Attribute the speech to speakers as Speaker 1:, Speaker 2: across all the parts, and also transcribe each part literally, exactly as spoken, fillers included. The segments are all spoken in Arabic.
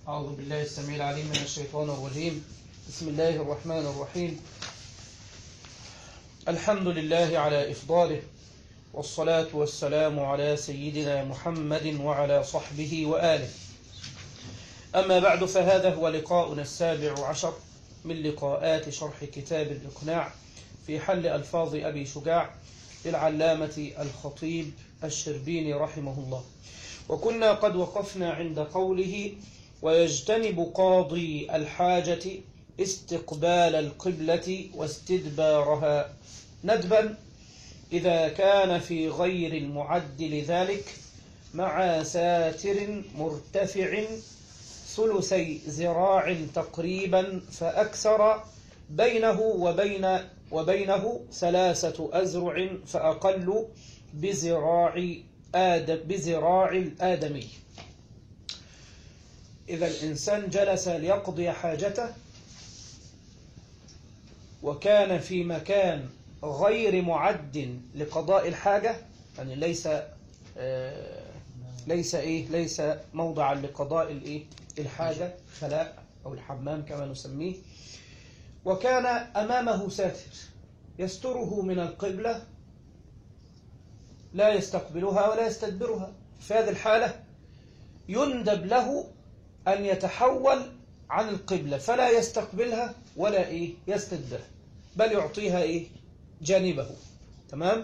Speaker 1: أعوذ بالله السميع العليم من الشيطان الرجيم. بسم الله الرحمن الرحيم. الحمد لله على إفضاله، والصلاة والسلام على سيدنا محمد وعلى صحبه وآله. أما بعد، فهذا هو لقاؤنا السابع عشر من لقاءات شرح كتاب الإقناع في حل ألفاظ أبي شجاع للعلامة الخطيب الشربيني رحمه الله. وكنا قد وقفنا عند قوله: ويجتنب قاضي الحاجة استقبال القبلة واستدبارها ندبا إذا كان في غير المعد لذلك مع ساتر مرتفع ثلثي ذراع تقريبا فأكثر، بينه وبين وبينه ثلاثة أذرع فأقل بذراع آدم بذراع الآدمي. إذا الإنسان جلس ليقضي حاجته وكان في مكان غير معد لقضاء الحاجة، يعني ليس آه ليس إيه ليس موضعا لقضاء الإيه الحاجة، خلاء أو الحمام كما نسميه، وكان أمامه ساتر يستره من القبلة لا يستقبلها ولا يستدبرها. في هذه الحالة يندب له أن يتحول عن القبلة فلا يستقبلها ولا إيه يستدبرها، بل يعطيها إيه جانبه. تمام؟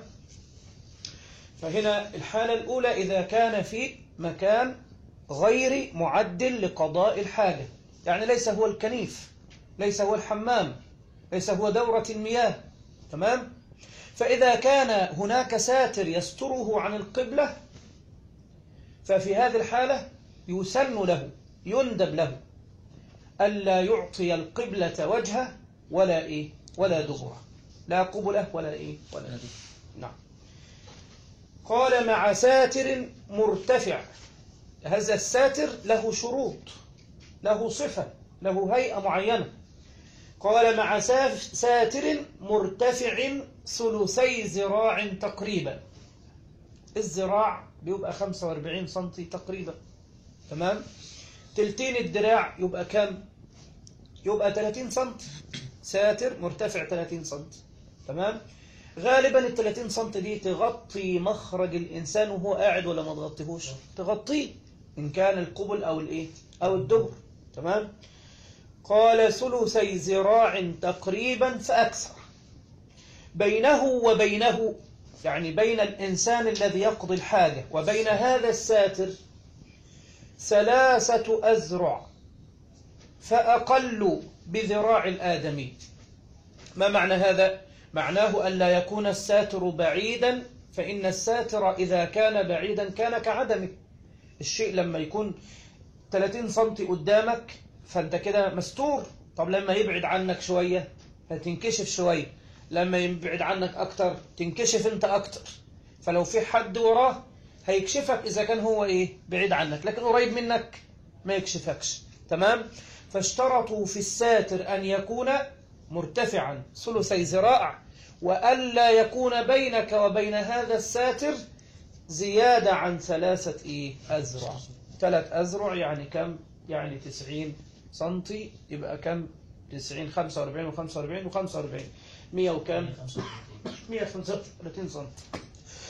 Speaker 1: فهنا الحالة الأولى إذا كان في مكان غير معد لقضاء الحاجة، يعني ليس هو الكنيف، ليس هو الحمام، ليس هو دورة المياه. تمام؟ فإذا كان هناك ساتر يستره عن القبلة ففي هذه الحالة يسن له يندب له ألا يعطي القبلة وجهه ولا إيه ولا دبره، لا قبله ولا إيه ولا دبره. نعم. قال: مع ساتر مرتفع. هذا الساتر له شروط، له صفة، له هيئة معينة. قال: مع ساتر مرتفع ثلثي ذراع تقريبا. الذراع بيبقى خمسة وأربعين سنتي تقريبا. تمام؟ تلتين الدراع يبقى كم؟ يبقى ثلاثين سنتي. ساتر مرتفع ثلاثين سنتي. تمام؟ غالبا ال ثلاثين سنتي دي تغطي مخرج الإنسان وهو قاعد ولا ما تغطيهوش؟ تغطيه إن كان القبل أو الإيه أو الدبر. تمام؟ قال: ثلثي ذراع تقريبا فأكثر، بينه وبينه، يعني بين الإنسان الذي يقضي الحاجة وبين هذا الساتر ثلاثة أذرع فأقل بذراع الآدمي. ما معنى هذا؟ معناه أن لا يكون الساتر بعيدا، فإن الساتر إذا كان بعيدا كان كعدمه. الشيء لما يكون ثلاثين سنتي قدامك فأنت كده مستور. طب لما يبعد عنك شوية هتنكشف شوية، لما يبعد عنك أكتر تنكشف أنت أكتر. فلو في حد وراه هيكشفك إذا كان هو إيه بعيد عنك، لكن قريب منك ما يكشفكش. تمام؟ فاشترطوا في الساتر أن يكون مرتفعا ثلثي ذراع، وألا يكون بينك وبين هذا الساتر زيادة عن ثلاثة إيه أذرع. ثلاث أذرع يعني كم؟ يعني تسعين سنتي. يبقى كم؟ تسعين، خمسة وأربعين وخمسة وأربعين وخمسة وأربعين، مية وكم؟ مية وخمسة وثلاثين سنتي.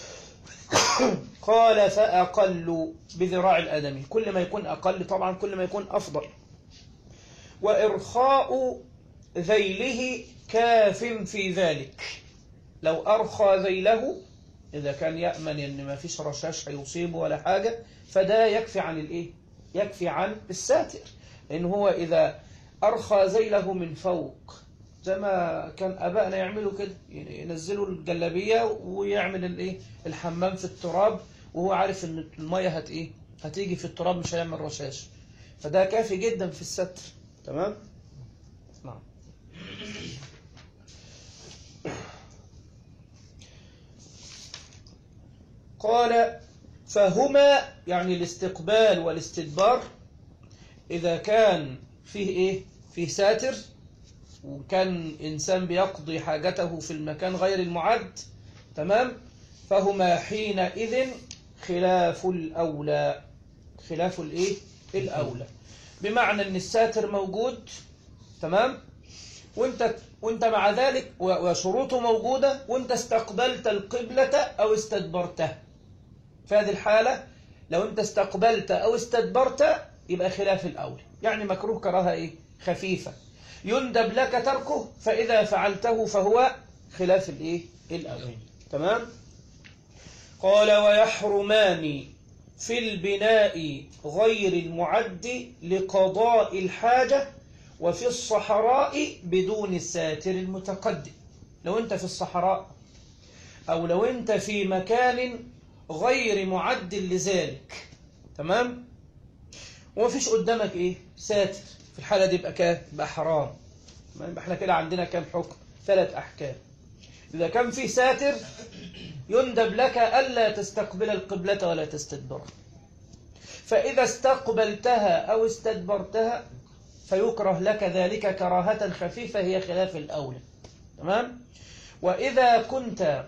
Speaker 1: قال: فأقل بذراع الآدمي. كل ما يكون أقل طبعا كل ما يكون أفضل. وإرخاء ذيله كاف في ذلك. لو أرخى ذيله، إذا كان يأمن أن ما فيش رشاش هيصيبه ولا حاجة، فده يكفي عن الإيه؟ يكفي عن الساتر. لأن هو إذا أرخى ذيله من فوق زي ما كان أبائنا يعملوا كده، ينزلوا الجلابية ويعمل الإيه الحمام في التراب وهو عارف إن المية هت إيه هتيجي في التراب، مش هيعمل رشاش، فده كافي جدا في الستر. تمام؟ نعم. قال: فهما يعني الاستقبال والاستدبار إذا كان فيه إيه فيه ساتر وكان إنسان بيقضي حاجته في المكان غير المعد. تمام؟ فهما حينئذ خلاف الأولى. خلاف الإيه الأولى. بمعنى أن الساتر موجود، تمام، وانت, وانت مع ذلك وشروطه موجودة، وانت استقبلت القبلة أو استدبرته. في هذه الحالة لو انت استقبلت أو استدبرت يبقى خلاف الأول، يعني مكروه كراهة إيه؟ خفيفة، يندب لك تركه، فإذا فعلته فهو خلاف الإيه؟ الأول. تمام. قال ويحرمان في البناء غير المعد لقضاء الحاجة وفي الصحراء بدون الساتر المتقدم. لو انت في الصحراء أو لو انت في مكان غير معد لذلك، تمام، ومفيش قدامك ايه؟ ساتر، في الحالة دي يبقى كام؟ يبقى حرام. يبقى احنا كده عندنا كام حكم؟ ثلاث أحكام. إذا كان في ساتر يندب لك ألا تستقبل القبلة ولا تستدبرها، فإذا استقبلتها أو استدبرتها فيكره لك ذلك كراهة خفيفة هي خلاف الأولى. تمام. وإذا كنت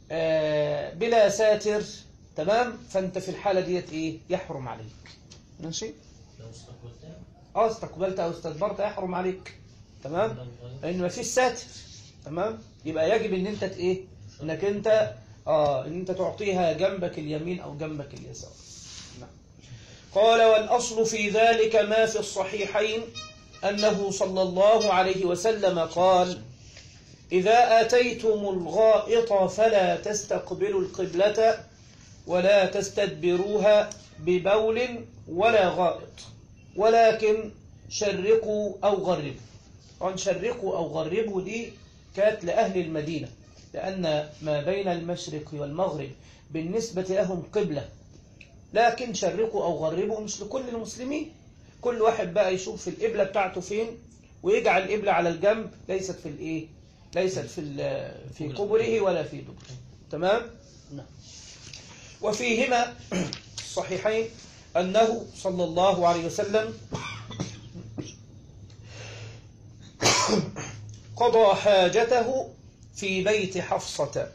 Speaker 1: بلا ساتر، تمام، فأنت في الحالة ديت إيه؟ يحرم عليك. ماشي؟
Speaker 2: لو استقبلتها
Speaker 1: اه استقبلت أو استدبرت يحرم عليك، تمام، لأن ما فيش ساتر. تمام. يبقى يجب ان انت ايه؟ انك انت اه ان انت تعطيها جنبك اليمين او جنبك اليسار. نعم. قال والاصل في ذلك ما في الصحيحين انه صلى الله عليه وسلم قال اذا اتيتم الغائط فلا تستقبلوا القبلة ولا تستدبروها ببول ولا غائط، ولكن شرقوا او غربوا. طبعا شرقوا او غربوا دي كانت لأهل المدينة، لأن ما بين المشرق والمغرب بالنسبة لهم قبلة، لكن شرقوا أو غربوا مش لكل المسلمين. كل واحد بقى يشوف القبلة بتاعته فين ويجعل القبلة على الجنب، ليست في الإيه؟ ليست في في قبره ولا في دبره. تمام؟ نعم. وفيهما الصحيحين أنه صلى الله عليه وسلم قضى حاجته في بيت حفصة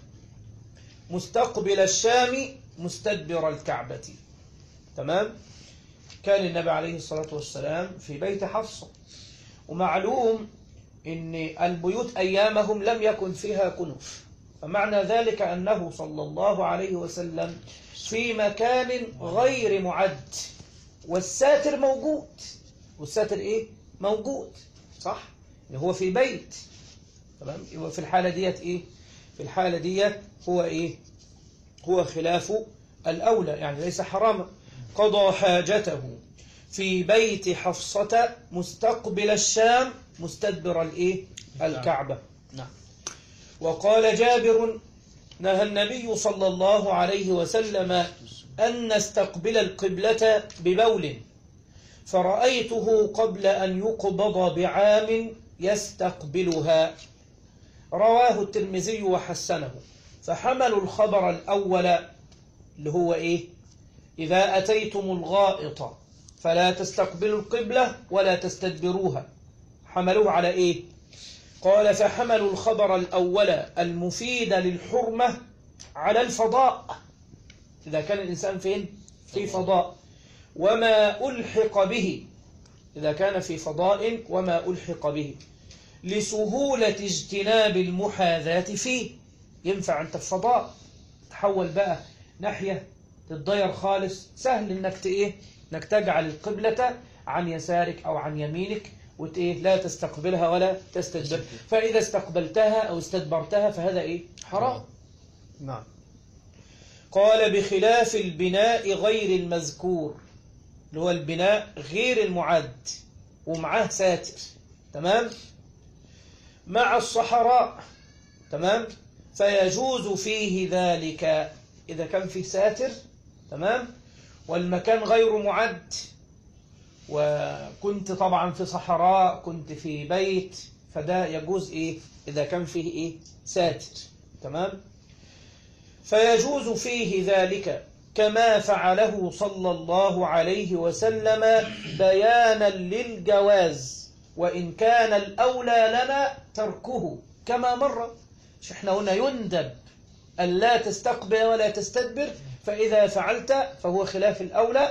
Speaker 1: مستقبل الشام مستدبر الكعبة. تمام. كان النبي عليه الصلاة والسلام في بيت حفصة، ومعلوم ان البيوت أيامهم لم يكن فيها كنوف، فمعنى ذلك أنه صلى الله عليه وسلم في مكان غير معد والساتر موجود. والساتر ايه؟ موجود، صح؟ هو في بيت. تمام. يبقى في الحالة ديت ايه؟ في الحالة ديت هو ايه؟ هو خلاف الأولى، يعني ليس حراما. قضى حاجته في بيت حفصة مستقبل الشام مستدبر الايه؟ الكعبة. نعم. وقال جابر نهى النبي صلى الله عليه وسلم أن نستقبل القبلة ببول، فرأيته قبل أن يقبض بعام يستقبلها. رواه الترمذي وحسنه. فحملوا الخبر الأول اللي هو إيه؟ إذا أتيتم الغائط فلا تستقبلوا القبلة ولا تستدبروها، حملوه على إيه؟ قال فحملوا الخبر الأول المفيد للحرمة على الفضاء، إذا كان الإنسان فين؟ في فضاء، وما ألحق به، إذا كان في فضاء وما ألحق به، لسهولة اجتناب المحاذاة فيه. ينفع أنت في فضاء تحول بقى ناحية تتضير خالص، سهل إنك إيه؟ إنك تجعل القبلة عن يسارك أو عن يمينك وإيه؟ لا تستقبلها ولا تستدبر، فإذا استقبلتها أو استدبرتها فهذا إيه؟ حرام. نعم. قال بخلاف البناء غير المذكور، اللي هو البناء غير المعد ومعاه ساتر، تمام، مع الصحراء، تمام، فيجوز فيه ذلك إذا كان فيه ساتر، تمام، والمكان غير معد، وكنت طبعا في صحراء، كنت في بيت، فده يجوز إيه؟ إذا كان فيه إيه؟ ساتر، تمام. فيجوز فيه ذلك كما فعله صلى الله عليه وسلم بيانا للجواز، وإن كان الأولى لنا تركه كما مر. مش احنا هنا يندب أن لا تستقبل ولا تستدبر، فإذا فعلت فهو خلاف الأولى،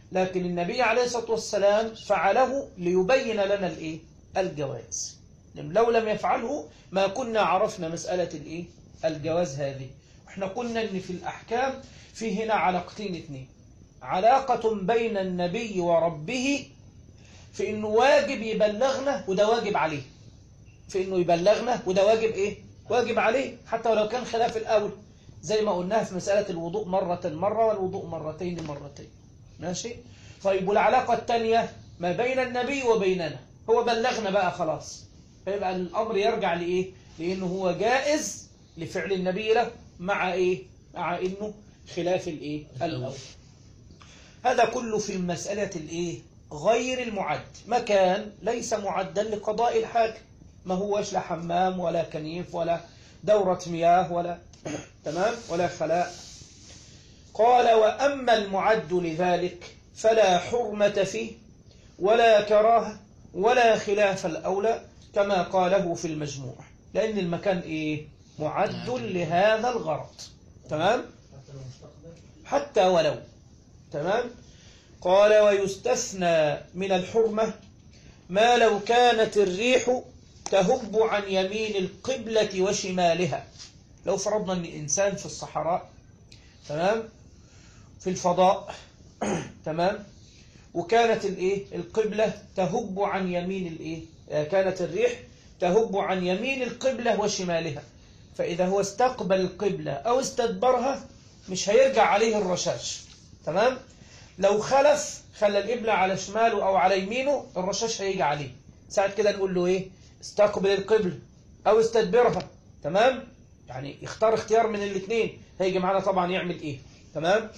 Speaker 1: لكن النبي عليه الصلاة والسلام فعله ليبين لنا الإيه؟ الجواز. لو لم يفعله ما كنا عرفنا مسألة الإيه؟ الجواز هذه. احنا قلنا ان في الأحكام في هنا علاقتين اثنين، علاقة بين النبي وربه في انه واجب يبلغنا وده واجب عليه، في انه يبلغنا وده واجب ايه؟ واجب عليه، حتى ولو كان خلاف الأول، زي ما قلناها في مسألة الوضوء مرة مرة والوضوء مرتين مرتين. ماشي؟ طيب والعلاقة الثانية ما بين النبي وبيننا، هو بلغنا بقى خلاص، فيبقى الأمر يرجع لإيه؟ لأنه هو جائز لفعل النبي له مع إيه؟ مع إنه خلاف الإيه؟ الأول. هذا كله في مسألة الإيه؟ غير المعد، مكان ليس معدا لقضاء الحاجة، ما هوش لا حمام ولا كنيف ولا دورة مياه ولا تمام ولا خلاء. قال وأما المعد لذلك فلا حرمة فيه ولا كراهة ولا خلاف الأولى كما قاله في المجموع، لأن المكان إيه؟ معد لهذا الغرض. تمام؟ حتى ولو. تمام؟ قال ويستثنى من الحرمة ما لو كانت الريح تهب عن يمين القبلة وشمالها. لو فرضنا أن إنسان في الصحراء، تمام، في الفضاء، تمام، وكانت الإيه؟ القبلة تهب عن يمين الإيه؟ كانت الريح تهب عن يمين القبلة وشمالها، فإذا هو استقبل القبلة أو استدبرها مش هيرجع عليه الرشاش. تمام؟ لو خلف خلى القبلة على شماله أو على يمينه الرشاش هيجي عليه. ساعة كده نقول له إيه؟ استقبل القبلة أو استدبرها. تمام؟ يعني يختار اختيار من الاثنين، هيجي معنا طبعا يعمل إيه؟ تمام؟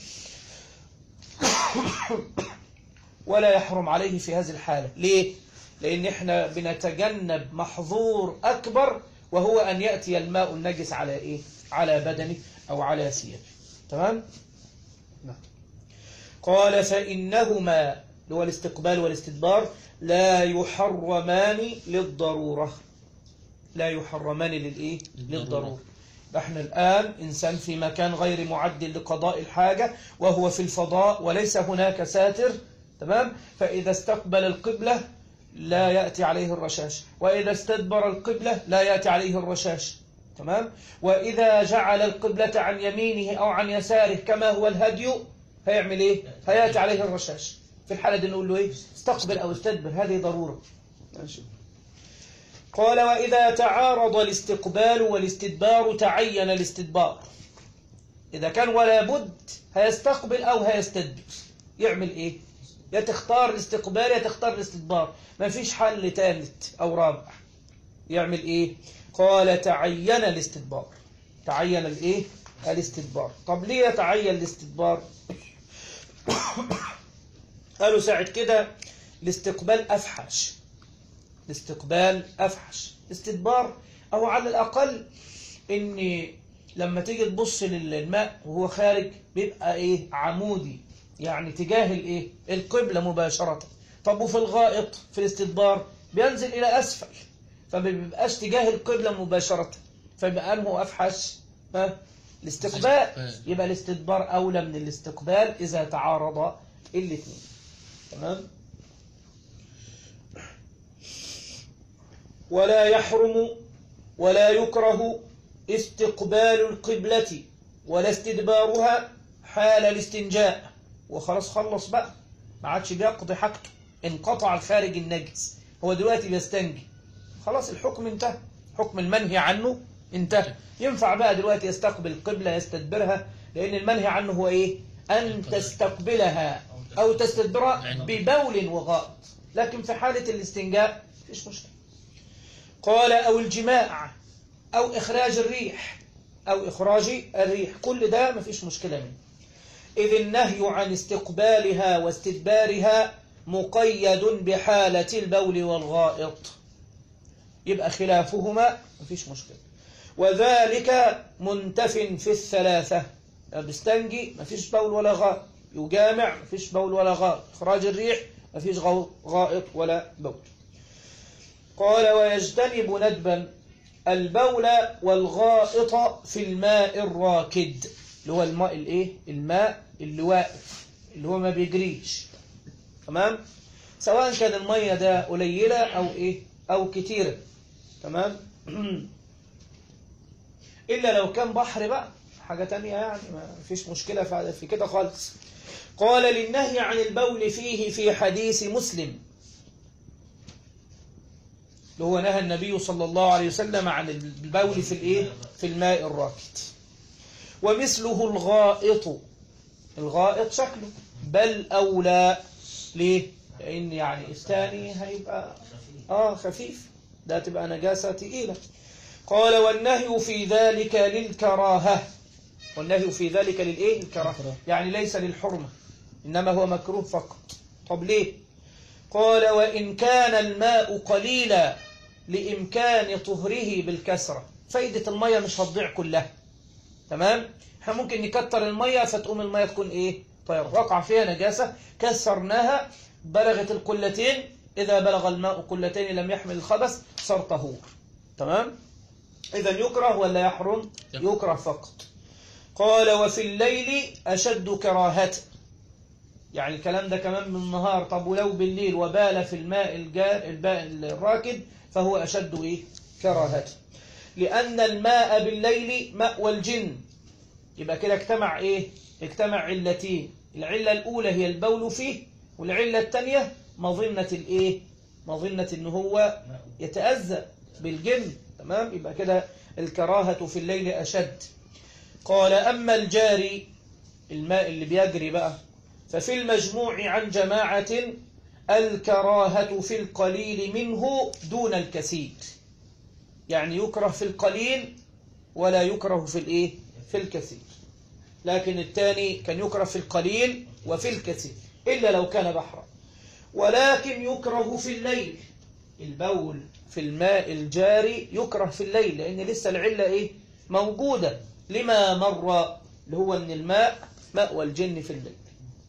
Speaker 1: ولا يحرم عليه في هذه الحالة. ليه؟ لأن احنا بنتجنب محظور أكبر، وهو أن يأتي الماء النجس على إيه؟ على بدنه أو على ثيابه. تمام؟ نعم. قال فإنهما اللي هو الاستقبال والاستدبار لا يحرمان للضرورة، لا يحرمان للإيه؟ للضرورة. احنا الآن إنسان في مكان غير معد لقضاء الحاجة وهو في الفضاء وليس هناك ساتر، تمام؟ فإذا استقبل القبلة لا يأتي عليه الرشاش، وإذا استدبر القبلة لا يأتي عليه الرشاش. تمام؟ وإذا جعل القبلة عن يمينه أو عن يساره كما هو الهدي هيعمل إيه؟ هيأتي عليه الرشاش. في الحالة دي نقول له إيه؟ استقبل أو استدبر، هذه ضرورة. ماشي. قال وإذا تعارض الاستقبال والاستدبار تعين الاستدبار. إذا كان ولا بد هيستقبل أو هيستدبر، يعمل إيه؟ يا تختار الاستقبال يا تختار الاستدبار، ما فيش حل ثالث أو رابع. يعمل إيه؟ قال تعين الاستدبار. تعين الإيه؟ الاستدبار. طب ليه يتعين الاستدبار؟ قالوا ساعة كده الاستقبال أفحش، الاستقبال أفحش. استدبار أو على الأقل إن لما تيجي تبص للماء وهو خارج بيبقى إيه؟ عمودي، يعني تجاه الإيه؟ القبلة مباشرة. طب وفي الغائط في الاستدبار بينزل إلى أسفل، فما بيبقاش تجاه القبلة مباشرة، فيبقى أنه أفحش ها؟ الاستقبال. يبقى الاستدبار أولى من الاستقبال إذا تعارض الاثنين. تمام؟ ولا يحرم ولا يكره استقبال القبلة ولا استدبارها حال الاستنجاء. وخلاص خلص بقى، ما عادش بيقضي حاجته، انقطع الخارج النجس، هو دلوقتي بيستنجي، خلاص الحكم انتهى، حكم المنهي عنه انتهى. ينفع بقى دلوقتي يستقبل القبلة يستدبرها، لأن المنهي عنه هو إيه؟ أن تستقبلها أو تستدبرها ببول وغائط، لكن في حالة الاستنجاء مفيش مشكلة. قال أو الجماع أو إخراج الريح أو إخراج الريح، كل ده مفيش مشكلة منه. إذ النهي عن استقبالها واستدبارها مقيد بحالة البول والغائط، يبقى خلافهما مفيش مشكلة. وذلك منتف في الثلاثة، بيستنجي مفيش بول ولا غائط، يجامع مفيش بول ولا غائط، إخراج الريح مفيش غائط ولا بول. قال ويجتنب ندبا البول والغائط في الماء الراكد، اللي هو الماء الايه؟ الماء اللي واقف، اللي هو ما بيجريش. تمام، سواء كان المية ده قليلة أو إيه أو كتيرة. تمام. إلا لو كان بحر بقى حاجة تانية، يعني ما فيش مشكلة في كده خالص. قال للنهي عن البول فيه في حديث مسلم، اللي هو نهى النبي صلى الله عليه وسلم عن البول في الإيه في الماء الراكد. ومثله الغائط، الغائط شكله بل أولى. ليه؟ لأن يعني الثاني هيبقى آه خفيف، ده تبقى نجاسة تقيلة. قال والنهي في ذلك للكراهة، والنهي في ذلك للإيه الكراهة، يعني ليس للحرمة، إنما هو مكروه فقط. طب ليه؟ قال وإن كان الماء قليلا لإمكان طهره بالكسرة. فايدة المية مش هتضيع كلها. تمام، احنا ممكن نكتر المية فتقوم المية تكون ايه طيب، وقع فيها نجاسة كسرناها بلغت القلتين، إذا بلغ الماء قلتين لم يحمل الخبث صار طهور. تمام، إذا يكره ولا يحرم؟ يكره فقط. قال وفي الليل أشد كراهة، يعني الكلام ده كمان من النهار. طب ولو بالليل وبال في الماء الجار الراكد فهو أشد إيه كراهة، لأن الماء بالليل مأوى الجن. يبقى كده اجتمع إيه اجتمع علتين، العلة الأولى هي البول فيه، والعلة الثانية مظنة الإيه مظنة إن هو يتأذى بالجن. تمام، يبقى كده الكراهة في الليل أشد. قال أما الجاري، الماء اللي بيجري بقى، ففي المجموع عن جماعة الكراهة في القليل منه دون الكثير، يعني يكره في القليل ولا يكره في الإيه في الكثير. لكن الثاني كان يكره في القليل وفي الكثير إلا لو كان بحرا. ولكن يكره في الليل، البول في الماء الجاري يكره في الليل، لأن لسه العلة إيه موجودة لما مر، اللي هو أن الماء مأوى الجن في الليل.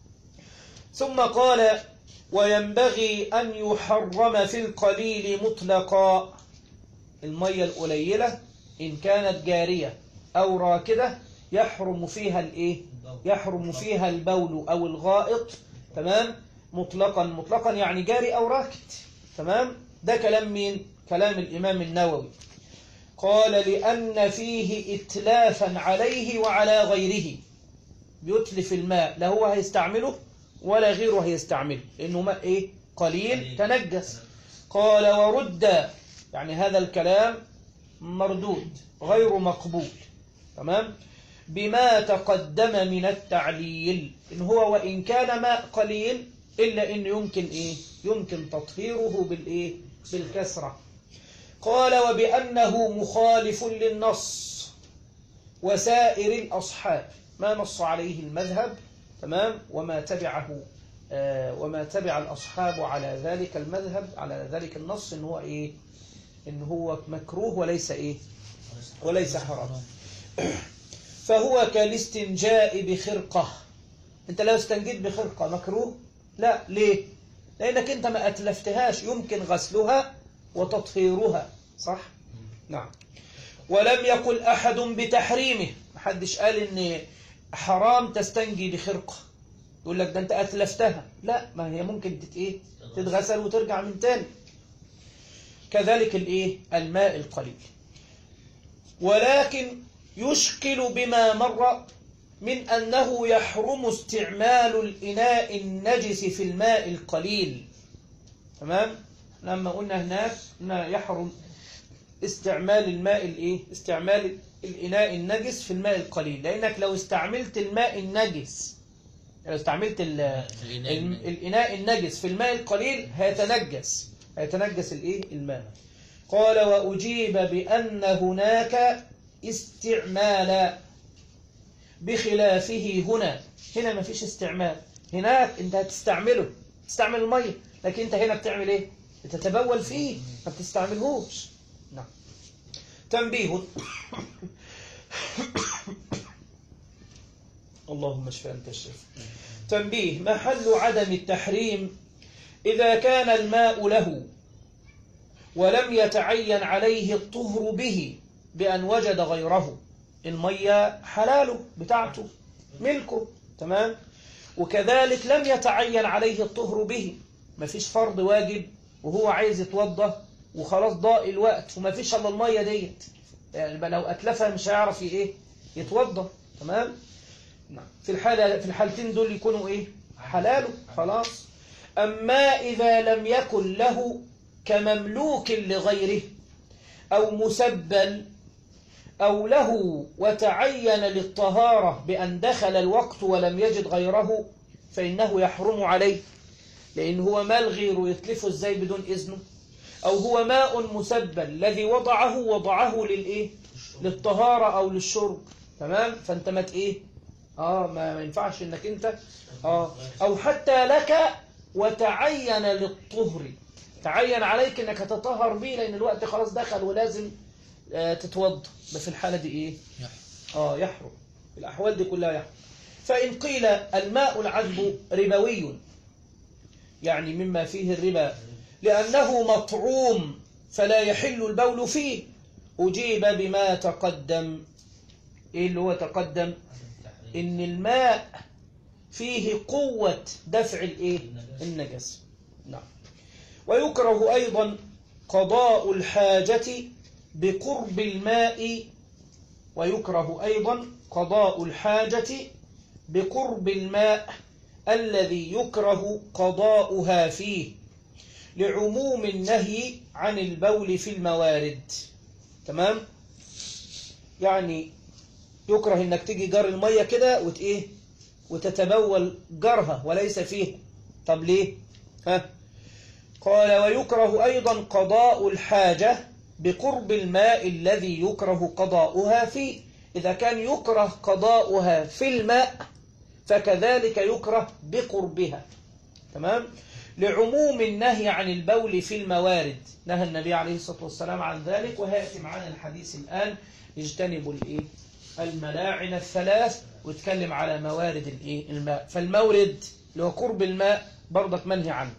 Speaker 1: ثم قال وينبغي أن يحرم في القليل مطلقا، المية القليلة إن كانت جارية أو راكدة يحرم فيها الإيه يحرم فيها البول أو الغائط. تمام، مطلقا مطلقا يعني جاري أو راكد. تمام، ده كلام مين؟ كلام الإمام النووي. قال لأن فيه إتلافا عليه وعلى غيره، بيتلف الماء، لا هو هيستعمله ولا غيره هيستعمله، لأنه ماء إيه قليل تنجس. قال ورد، يعني هذا الكلام مردود غير مقبول. تمام، بما تقدم من التعليل، إن هو وإن كان ماء قليل إلا إن يمكن إيه يمكن تطهيره بالإيه بالكسرة. قال وبأنه مخالف للنص وسائر الأصحاب، ما نص عليه المذهب. تمام، وما تبعه آه وما تبع الأصحاب على ذلك المذهب، على ذلك النص، إن هو إيه إن هو مكروه وليس إيه وليس حرام. فهو كالاستنجاء بخرقة، أنت لو استنجيت بخرقة مكروه؟ لا. ليه؟ لأنك أنت ما أتلفتهاش، يمكن غسلها وتطهيرها. صح؟ نعم. ولم يقل أحد بتحريمه، محدش قال إن حرام تستنجي بخرقة، يقول لك ده أنت أتلفتها. لا، ما هي ممكن تت إيه تتغسل وترجع من تاني. كذلك الإيه الماء القليل. ولكن يشكل بما مر من أنه يحرم استعمال الإناء النجس في الماء القليل. تمام، لما قلنا هناك يحرم استعمال الماء الإيه استعمال الإناء النجس في الماء القليل، لأنك لو استعملت الماء النجس لو استعملت الإناء النجس في الماء القليل هيتنجس هيتنجس الإيه الماء. قال وأجيب بأن هناك استعمالا بخلافه هنا. هنا ما فيش استعمال، هناك انت هتستعمله تستعمل المية، لكن انت هنا بتعمل ايه بتتبول فيه ما بتستعملهوش. نعم. تنبيه اللهم اشف أنت الشافي. تنبيه محل عدم التحريم إذا كان الماء له ولم يتعين عليه الطهر به بأن وجد غيره. المية حلاله بتاعته ملكه. تمام، وكذلك لم يتعين عليه الطهر به، ما فيش فرض واجب وهو عايز يتوضى وخلاص ضاق الوقت وما فيش الا الميه ديت، يعني لو اتلفها مش هيعرف ايه يتوضى. تمام. في الحالة في الحالتين دول يكونوا ايه حلاله خلاص. اما اذا لم يكن له كمملوك لغيره او مسبل او له وتعين للطهارة بان دخل الوقت ولم يجد غيره فانه يحرم عليه، لان هو مال غيره يتلفه ازاي بدون اذنه، او هو ماء مسبل الذي وضعه وضعه للايه للطهارة او للشرب. تمام. فانت مت ايه اه ما, ما ينفعش انك انت اه او حتى لك وتعين للطهر، تعين عليك انك تطهر به لان الوقت خلاص دخل ولازم آه تتوضا، بس في الحالة دي ايه اه يحرم. الاحوال دي كلها يحرم. فان قيل الماء العذب ربوي، يعني مما فيه الربا لانه مطعوم فلا يحل البول فيه، اجيب بما تقدم. ايه اللي هو تقدم؟ ان الماء فيه قوة دفع الايه النجاسة. نعم. ويكره ايضا قضاء الحاجة بقرب الماء، ويكره ايضا قضاء الحاجة بقرب الماء الذي يكره قضاؤها فيه لعموم النهي عن البول في الموارد. تمام. يعني يكره انك تيجي جار المية كده وت ايه وتتبول جرها وليس فيه. طب ليه؟ ها؟ قال ويكره ايضا قضاء الحاجة بقرب الماء الذي يكره قضاؤها فيه. اذا كان يكره قضاؤها في الماء فكذلك يكره بقربها. تمام. لعموم النهي عن البول في الموارد، نهى النبي عليه الصلاة والسلام عن ذلك، وهيأتي معنا الحديث الآن. اجتنبوا الايه الملاعن الثلاث، واتكلم على موارد الايه الماء. فالمورد اللي هو قرب الماء برضك منهي عنه.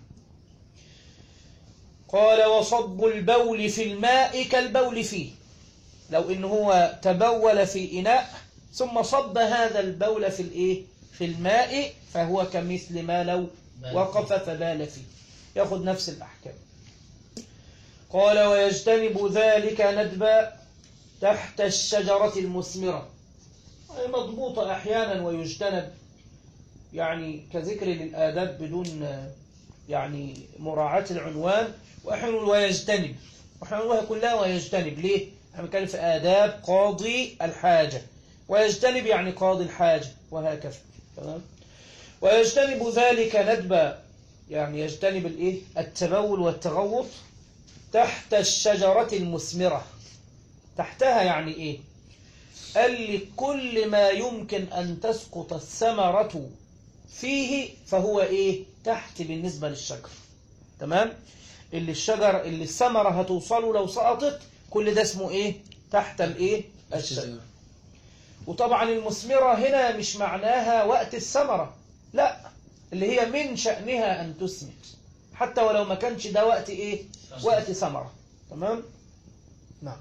Speaker 1: قال وصب البول في الماء كالبول فيه، لو ان هو تبول في إناء ثم صب هذا البول في الايه في الماء فهو كمثل ما لو وقف فبال فيه، ياخذ نفس الأحكام. قال ويجتنب ذلك ندبا تحت الشجرة المثمرة، مضبوطة أحيانا ويجتنب، يعني كذكر للآداب بدون يعني مراعاة العنوان. وأحيانا ويجتنب، وأحيانا كلها ويجتنب. ليه؟ احنا بنتكلم في آداب قاضي الحاجة، ويجتنب يعني قاضي الحاجة وهكذا. تمام. ويجتنب ذلك ندبا، يعني يجتنب الايه التبول والتغوط تحت الشجرة المثمرة. تحتها يعني ايه؟ قال لي كل ما يمكن أن تسقط الثمرة فيه فهو ايه تحت بالنسبة للشجر. تمام. اللي الشجر اللي الثمرة هتوصله لو سقطت كل ده اسمه ايه تحت الايه الشجر. وطبعا المثمرة هنا مش معناها وقت الثمرة، لا، اللي هي من شأنها أن تثمر حتى ولو ما كانش ده وقت ايه وقت ثمرة. تمام. نعم.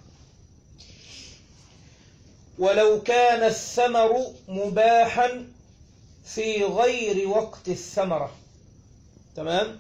Speaker 1: ولو كان الثمر مباحا في غير وقت الثمرة. تمام.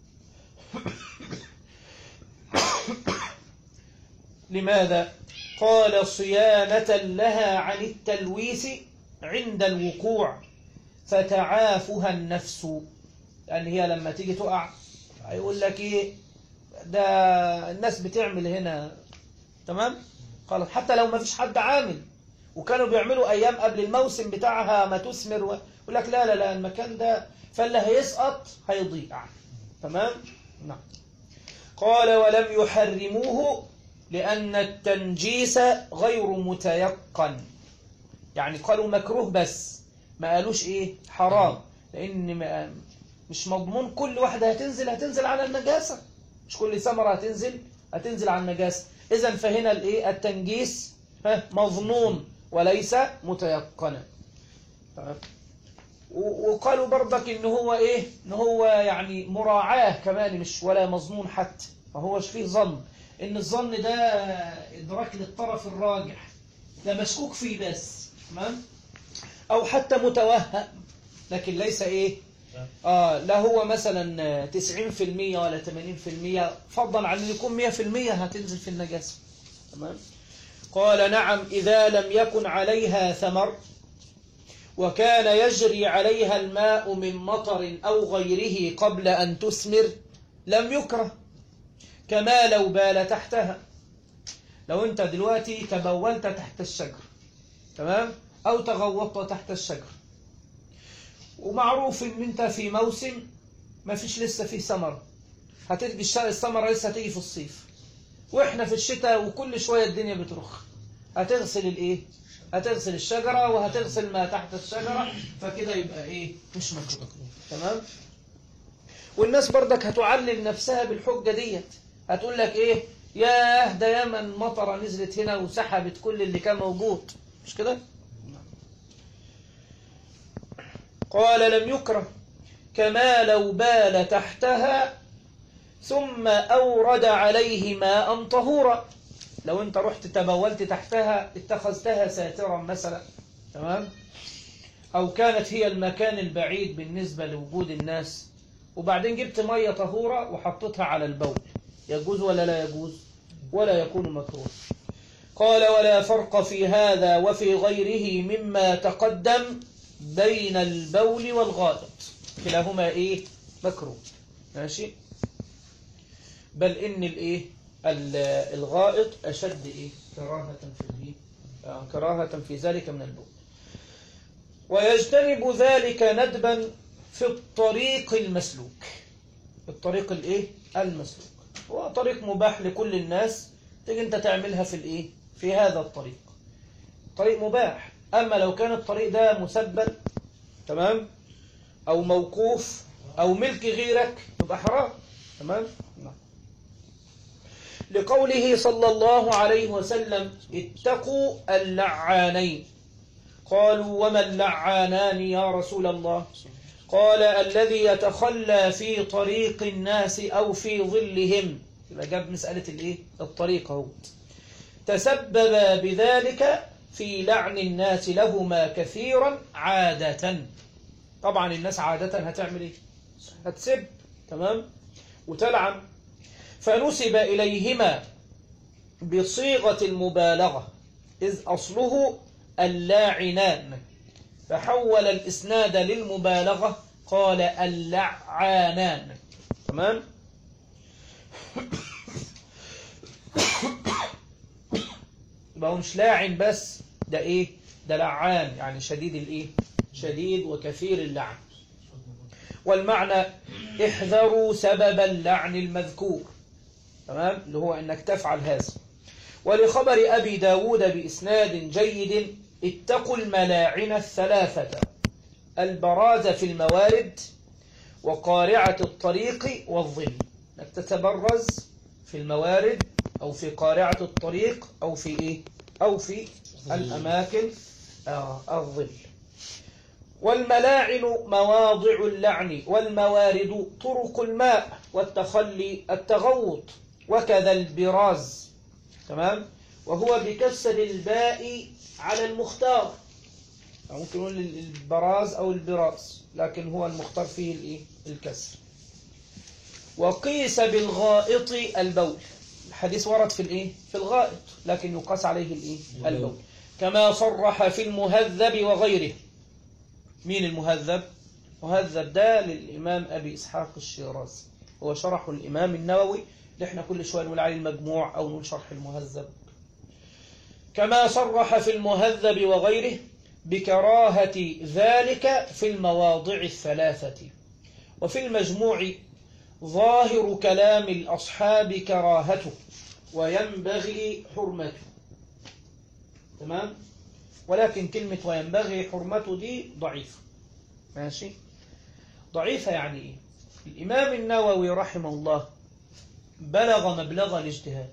Speaker 1: لماذا؟ قال صيانة لها عن التلويث عند الوقوع فتعافها النفس، لأن هي لما تيجي تقع هيقول لك ايه ده الناس بتعمل هنا. تمام. قال حتى لو ما فيش حد عامل وكانوا بيعملوا أيام قبل الموسم بتاعها ما تثمر، يقول لك لا لا لا المكان ده فاللي هيسقط هيضيع. تمام. نعم. قال ولم يحرموه لأن التنجيس غير متيقن، يعني قالوا مكروه بس ما قالوش ايه حرام، لأن مش مضمون كل واحدة هتنزل هتنزل على النجاسة، مش كل ثمرة هتنزل هتنزل على النجاسة. إذن فهنا الايه التنجيس مظنون وليس متيقنا. وقالوا برضك ان هو ايه ان هو يعني مراعاة كمان مش ولا مظنون حتى، ما هوش فيه ظن، ان الظن ده ادراك للطرف الراجح ده مشكوك فيه بس. تمام. او حتى متوهم لكن ليس إيه آه لا هو مثلا تسعين في المية ولا ثمانين في المية، فضلا عن أن يكون مية في المية هتنزل في النجاسة. تمام. قال نعم إذا لم يكن عليها ثمر وكان يجري عليها الماء من مطر أو غيره قبل أن تثمر لم يكره، كما لو بال تحتها. لو أنت دلوقتي تبولت تحت الشجر، تمام، أو تغوطت تحت الشجر، ومعروف ان انت في موسم ما فيش لسه فيه ثمره، هتيجي الثمره لسه هتيجي في الصيف، واحنا في الشتاء وكل شويه الدنيا بترخ، هتغسل الايه؟ هتغسل الشجره وهتغسل ما تحت الشجره، فكده يبقى ايه؟ مش مكروه. تمام. والناس برضك هتعلل نفسها بالحجه ديت، هتقول لك ايه؟ ياه ده ياما المطره نزلت هنا وسحبت كل اللي كان موجود، مش كده؟ قال لم يكره، كما لو بال تحتها ثم أورد عليه ماء طهورا. لو انت رحت تبولت تحتها اتخذتها ساترا مثلا، تمام، أو كانت هي المكان البعيد بالنسبة لوجود الناس، وبعدين جبت مية طهورة وحطتها على البول، يجوز ولا لا يجوز؟ ولا يكون مكروه. قال ولا فرق في هذا وفي غيره مما تقدم بين البول والغائط، كلاهما ايه؟ مكروه. ماشي. بل ان الايه الغائط اشد ايه؟ كراهة في الايه؟ كراهة في ذلك من البول. ويجتنب ذلك ندبا في الطريق المسلوك. الطريق الايه؟ المسلوك هو طريق مباح لكل الناس، تيجي انت تعملها في الايه؟ في هذا الطريق، طريق مباح. اما لو كان الطريق ده مسبل، تمام، او موقوف او ملك غيرك، يبقى حرام. تمام. لقوله صلى الله عليه وسلم اتقوا اللعانين. قالوا وما اللعانان يا رسول الله؟ قال الذي يتخلى في طريق الناس أو في ظلهم. يبقى جاب مسألة الايه؟ الطريق اهو. تسبب بذلك في لعن الناس لهما كثيرا عادة. طبعا الناس عادة هتعمل ايه؟ هتسب، تمام، وتلعن. فنسب إليهما بصيغة المبالغة إذ أصله اللاعنان، فحول الإسناد للمبالغة قال اللعانان. تمام. يبقى هو مش لاعن بس، ده ايه؟ ده لعان، يعني شديد الايه؟ شديد وكثير اللعن. والمعنى احذروا سبب اللعن المذكور، تمام، اللي هو انك تفعل هذا. ولخبر أبي داود بإسناد جيد اتقوا الملاعن الثلاثة: البراز في الموارد، وقارعة الطريق، والظل. انك تتبرز في الموارد أو في قارعة الطريق أو في إيه؟ أو في الأماكن آه الظل. والملاعن مواضع اللعن، والموارد طرق الماء، والتخلي التغوط، وكذا البراز. تمام. وهو بكسر الباء على المختار، ممكن نقول البراز أو البراز، لكن هو المختار فيه الإيه؟ الكسر. وقيس بالغائط البول. الحديث ورد في الإيه؟ في الغائط، لكن يقاس عليه الإيه؟ البول، كما صرح في المهذب وغيره. مين المهذب؟ مهذب ده للإمام أبي إسحاق الشيرازي، هو شرح الإمام النووي اللي احنا كل شوية نقول عليه المجموع أو نقول شرح المهذب. كما صرح في المهذب وغيره بكراهة ذلك في المواضع الثلاثة. وفي المجموع ظاهر كلام الأصحاب كراهته وينبغي حرمته. تمام. ولكن كلمة وينبغي حرمته دي ضعيفة. ماشي. ضعيفة يعني إيه؟ الإمام النووي رحمه الله بلغ مبلغ الاجتهاد،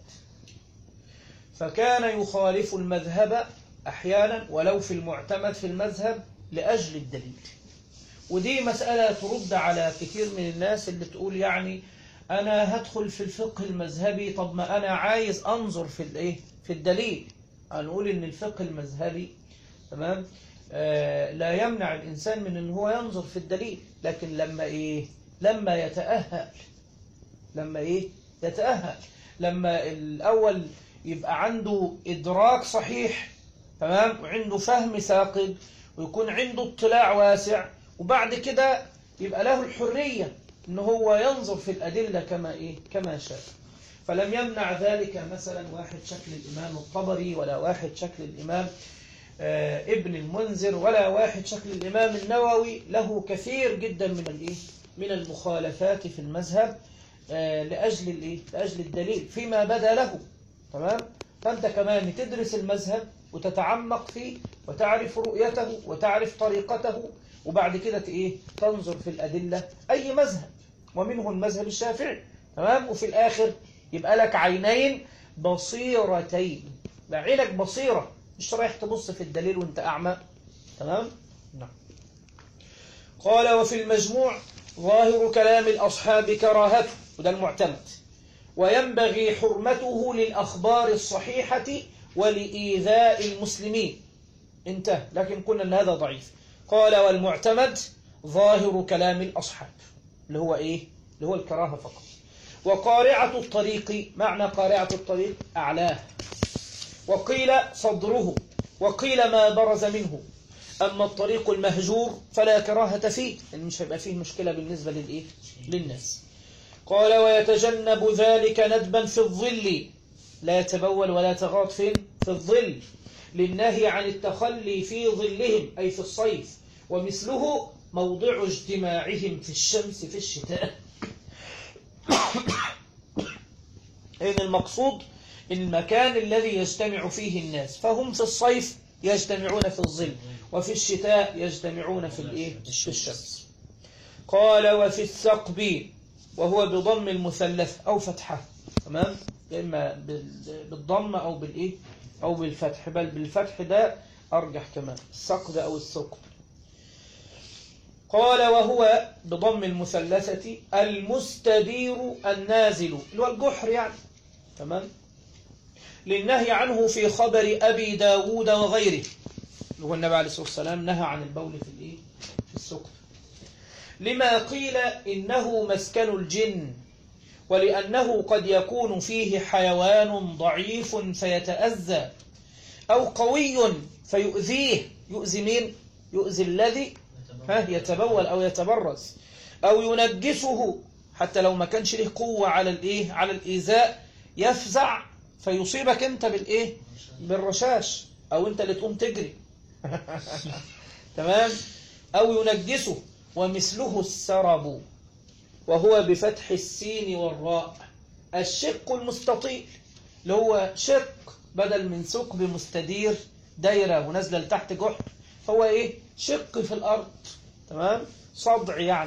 Speaker 1: فكان يخالف المذهب أحيانا ولو في المعتمد في المذهب لأجل الدليل. ودي مسألة ترد على كثير من الناس اللي تقول يعني أنا هدخل في الفقه المذهبي، طب ما أنا عايز أنظر في الإيه؟ في الدليل. هنقول إن الفقه المذهبي، تمام، لا يمنع الإنسان من أن هو ينظر في الدليل، لكن لما إيه لما يتأهل لما إيه يتأهل لما الأول يبقى عنده إدراك صحيح، تمام، وعنده فهم ثاقب، ويكون عنده اطلاع واسع، وبعد كده يبقى له الحرية إن هو ينظر في الأدلة كما إيه كما شاء. فلم يمنع ذلك مثلا واحد شكل الإمام الطبري، ولا واحد شكل الإمام آه ابن المنذر، ولا واحد شكل الإمام النووي. له كثير جدا من الإيه من المخالفات في المذهب آه لأجل الإيه لأجل الدليل فيما بدا له. تمام. فأنت كمان تدرس المذهب وتتعمق فيه وتعرف رؤيته وتعرف طريقته، وبعد كده إيه تنظر في الأدلة أي مذهب، ومنه المذهب الشافعي. تمام. وفي الآخر يبقى لك عينين بصيرتين، لا عينك بصيرة، مش رايح تبص في الدليل وانت أعمى. تمام. نعم. قال وفي المجموع ظاهر كلام الأصحاب كراهته، وده المعتمد، وينبغي حرمته للأخبار الصحيحة ولإيذاء المسلمين. انتهى. لكن قلنا أن هذا ضعيف. قال والمعتمد ظاهر كلام الأصحاب، اللي هو إيه اللي هو الكراهة فقط. وقارعة الطريق، معنى قارعة الطريق أعلاه، وقيل صدره، وقيل ما برز منه. أما الطريق المهجور فلا كراهة فيه، يعني مش هيبقى فيه مشكلة بالنسبة للإيه للناس. قال ويتجنب ذلك ندبا في الظل، لا يتبول ولا تغاط فين في الظل، للنهي عن التخلي في ظلهم أي في الصيف، ومثله موضع اجتماعهم في الشمس في الشتاء. إن المقصود المكان الذي يجتمع فيه الناس، فهم في الصيف يجتمعون في الظل، وفي الشتاء يجتمعون في الإيه في الشمس. قال وفي الثقب، وهو بضم المثلث أو فتحة. تمام. إما بالضم أو بالإيه أو بالفتح، بل بالفتح ده أرجح كمان، الثقب أو الثقب. قال وهو بضم المثلثة المستدير النازل، اللي هو الجحر يعني. تمام. للنهي عنه في خبر أبي داود وغيره، اللي هو النبي عليه الصلاة والسلام نهى عن البول في الإيه في الثقب، لما قيل إنه مسكن الجن، ولأنه قد يكون فيه حيوان ضعيف فيتأذى، أو قوي فيؤذيه. يؤذي مين؟ يؤذي الذي ها يتبول أو يتبرز، أو ينجسه، حتى لو ما كانش له قوة على الإيه على الإيذاء، يفزع فيصيبك أنت بالإيه بالرشاش، أو أنت اللي تقوم تجري. تمام. أو ينجسه. ومثله السرب، وهو بفتح السين والراء، الشق المستطيل، اللي هو شق بدل من ثقب مستدير دايرة ونازلة لتحت جحر، هو إيه شق في الأرض. تمام. صدع يعني.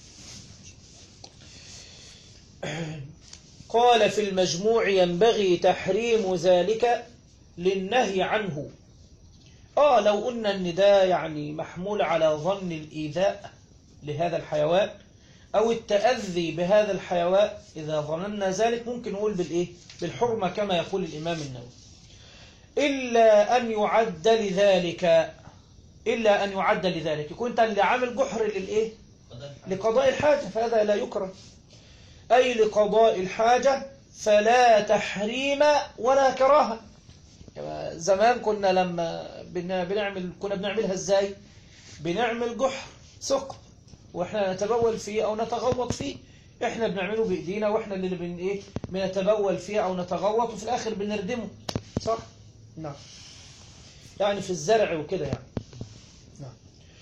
Speaker 1: قال في المجموع ينبغي تحريم ذلك للنهي عنه. آه لو قلنا أن ده يعني محمول على ظن الإيذاء لهذا الحيوان أو التأذي بهذا الحيوان، إذا ظننا ذلك ممكن نقول بالإيه بالحرمة كما يقول الإمام النووي، إلا أن يعد لذلك إلا أن يعد لذلك يكون أنت اللي عامل جحر للإيه لقضاء الحاجة، فهذا لا يكره، أي لقضاء الحاجة، فلا تحريم ولا كراهة. زمان كنا لما بنعمل كنا بنعملها إزاي؟ بنعمل جحر ثقب وإحنا نتبول فيه أو نتغوط فيه، إحنا بنعمله بإيدينا، وإحنا اللي بن إيه بنتبول فيه أو نتغوط، وفي الآخر بنردمه. صح؟ نعم. يعني في الزرع وكده يعني. نعم.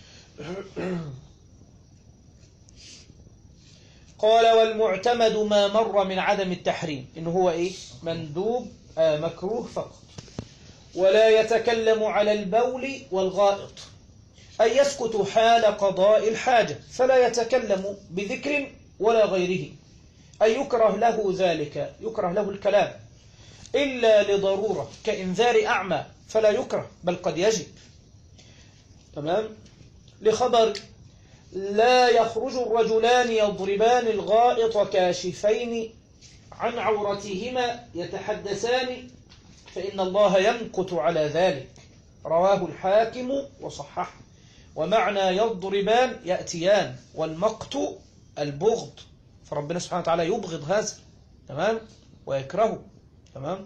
Speaker 1: قال والمعتمد ما مر من عدم التحريم، إنه هو إيه مندوب آه مكروه فقط، ولا يتكلم على البول والغائط، أي يسكت حال قضاء الحاجة، فلا يتكلم بذكر ولا غيره، أي يكره له ذلك، يكره له الكلام، إلا لضرورة كإنذار أعمى فلا يكره بل قد يجب. تمام. لخبر لا يخرج الرجلان يضربان الغائط كاشفين عن عورتهما يتحدثان، فإن الله يمقت على ذلك. رواه الحاكم وصححه. ومعنى يضربان يأتيان، والمقت البغض، فربنا سبحانه وتعالى يبغض هذا، تمام، ويكرهه، تمام.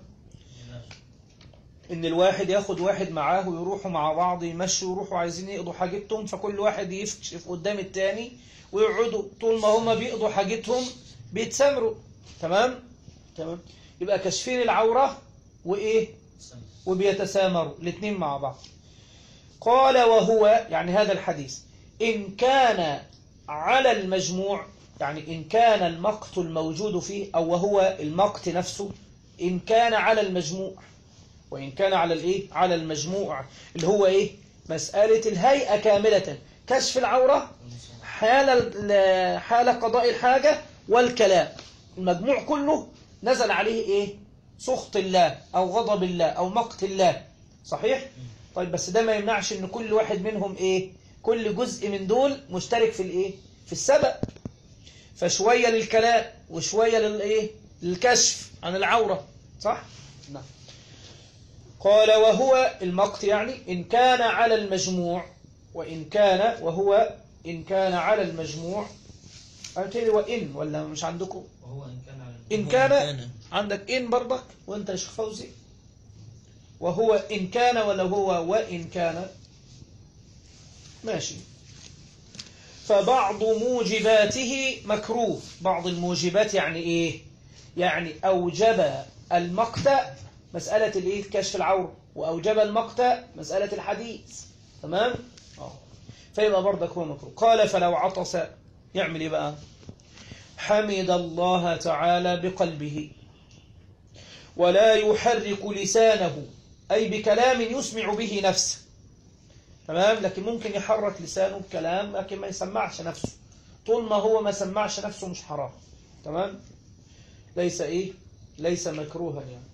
Speaker 1: ان الواحد ياخد واحد معاه ويروحوا مع بعض يمشوا ويروحوا عايزين يقضوا حاجتهم، فكل واحد يفكشف قدام التاني ويقعدوا طول ما هم بيقضوا حاجتهم بيتسامروا، تمام تمام. يبقى كشفين العورة وايه وبيتسامروا الاثنين مع بعض. قال وهو يعني هذا الحديث إن كان على المجموع، يعني إن كان المقت الموجود فيه أو وهو المقت نفسه، إن كان على المجموع، وإن كان على الإيه على المجموع اللي هو إيه مسألة الهيئة كاملة، كشف العورة حال حال قضاء الحاجة والكلام، المجموع كله نزل عليه إيه سخط الله أو غضب الله أو مقت الله، صحيح؟ طيب بس ده ما يمنعش ان كل واحد منهم ايه كل جزء من دول مشترك في الايه في السبب، فشوية للكلام وشوية للايه للكشف عن العورة، صح؟ نعم. قال وهو المقت يعني إن كان على المجموع، وإن كان وهو إن كان على المجموع أكيد وإن ولا مش عندكم؟
Speaker 2: وهو إن كان على
Speaker 1: إن كان عندك إن برضك وأنت يا شيخ فوزي، وهو إن كان ولا هو وإن كان، ماشي. فبعض موجباته مكروه، بعض الموجبات يعني إيه يعني أوجب المقت مسألة الإيه كشف العورة، وأوجب المقت مسألة الحديث، تمام أوه. فيبقى برضك هو مكروه. قال فلو عطس يعمل إيه بقى؟ حمد الله تعالى بقلبه ولا يحرك لسانه، أي بكلام يسمع به نفسه، تمام، لكن ممكن يحرك لسانه بكلام لكن ما يسمعش نفسه، طول ما هو ما سمعش نفسه مش حرام، تمام، ليس إيه ليس مكروها يعني.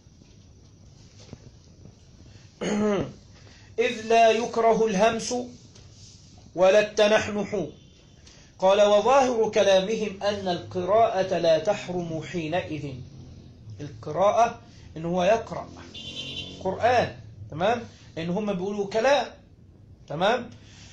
Speaker 1: إذ لا يكره الهمس ولا التنحنح. قال وظاهر كلامهم أن القراءة لا تحرم حينئذ، القراءة إن هو يقرأ قرآن، تمام، إن هم بيقولوا كلام، تمام،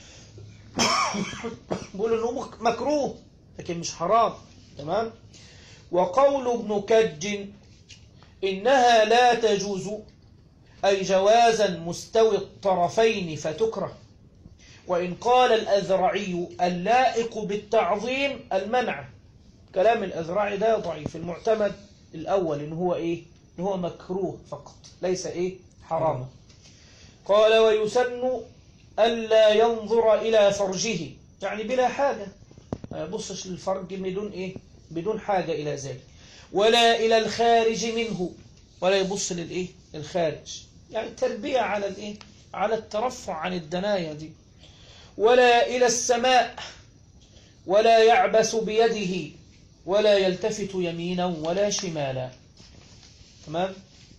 Speaker 1: بيقولوا إنه مكروه لكن مش حرام، تمام. وقول ابن كج إنها لا تجوز أي جوازا مستوي الطرفين فتكره. وإن قال الأذرعي اللائق بالتعظيم المنع، كلام الأذرعي ده ضعيف، المعتمد الأول إن هو إيه إن هو مكروه فقط ليس إيه حرام. قال ويسن ألا ينظر إلى فرجه، يعني بلا حاجة ما يبصش للفرج بدون إيه بدون حاجة إلى ذلك، ولا إلى الخارج منه، ولا يبص للإيه الخارج، يعني التربية على الإيه على الترفع عن الدنايا دي، ولا إلى السماء، ولا يعبس بيده، ولا يلتفت يمينا ولا شمالا، تمام.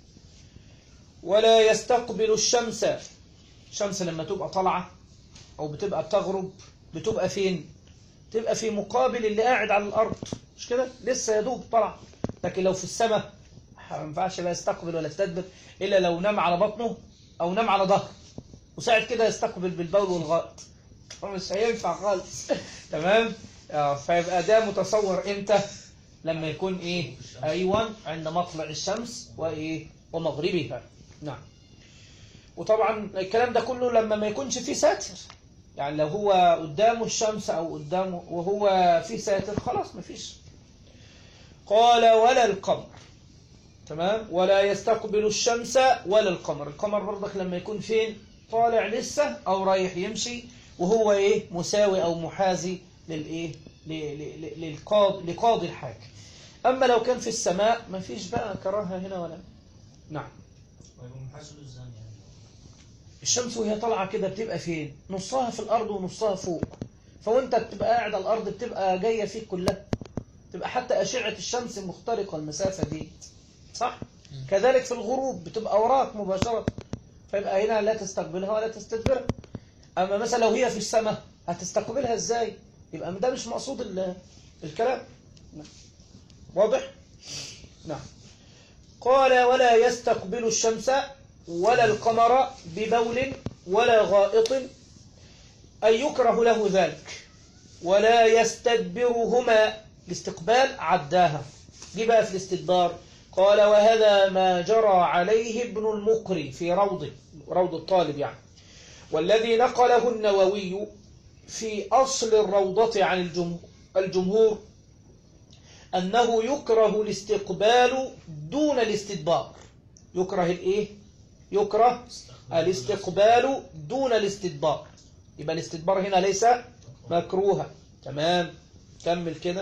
Speaker 1: ولا يستقبل الشمس، الشمس لما تبقى طالعة أو بتبقى بتغرب بتبقى فين؟ تبقى في مقابل اللي قاعد على الأرض، مش كده؟ لسه يدوب طلع، لكن لو في السماء ما ينفعش لا يستقبل ولا يستدبر إلا لو نام على بطنه أو نام على ظهره وساعد كده يستقبل بالبول والغائط، مش هينفع خالص، تمام. فيبقى ده متصور امتى؟ لما يكون ايه ايوه عند مطلع الشمس وايه ومغربها، نعم. وطبعا الكلام ده كله لما ما يكونش فيه ساتر، يعني لو هو قدامه الشمس او قدامه وهو فيه ساتر خلاص ما فيش. قال ولا القمر، تمام، ولا يستقبل الشمس ولا القمر، القمر برضك لما يكون فين طالع لسه او رايح يمشي وهو ايه مساوي او محاذي للايه للقاضي لقاضي الحاجة. اما لو كان في السماء ما فيش بقى كراهه هنا ولا، نعم. الشمس وهي طالعه كده بتبقى فين؟ نصها في الارض ونصها فوق، فوانت بتبقى قاعد على الارض بتبقى جايه فيك كلها، تبقى حتى اشعه الشمس مخترقه المسافه دي، صح؟ كذلك في الغروب بتبقى وراك مباشره، فيبقى هنا لا تستقبلها ولا تستدبرها. أما مثلا لو هي في السماء هتستقبلها إزاي؟ يبقى ده مش مقصود الكلام، واضح؟ نعم. قال ولا يستقبل الشمس ولا القمر ببول ولا غائط أن يكره له ذلك، ولا يستدبرهما. الاستقبال عداها، دي بقى في الاستدبار. قال وهذا ما جرى عليه ابن المقري في روضه، روض الطالب يعني، والذي نقله النووي في أصل الروضة عن الجمهور أنه يكره الاستقبال دون الاستدبار. يكره الإيه؟ يكره الاستقبال دون الاستدبار. يبقى الاستدبار هنا ليس مكروها. تمام، كمل كده.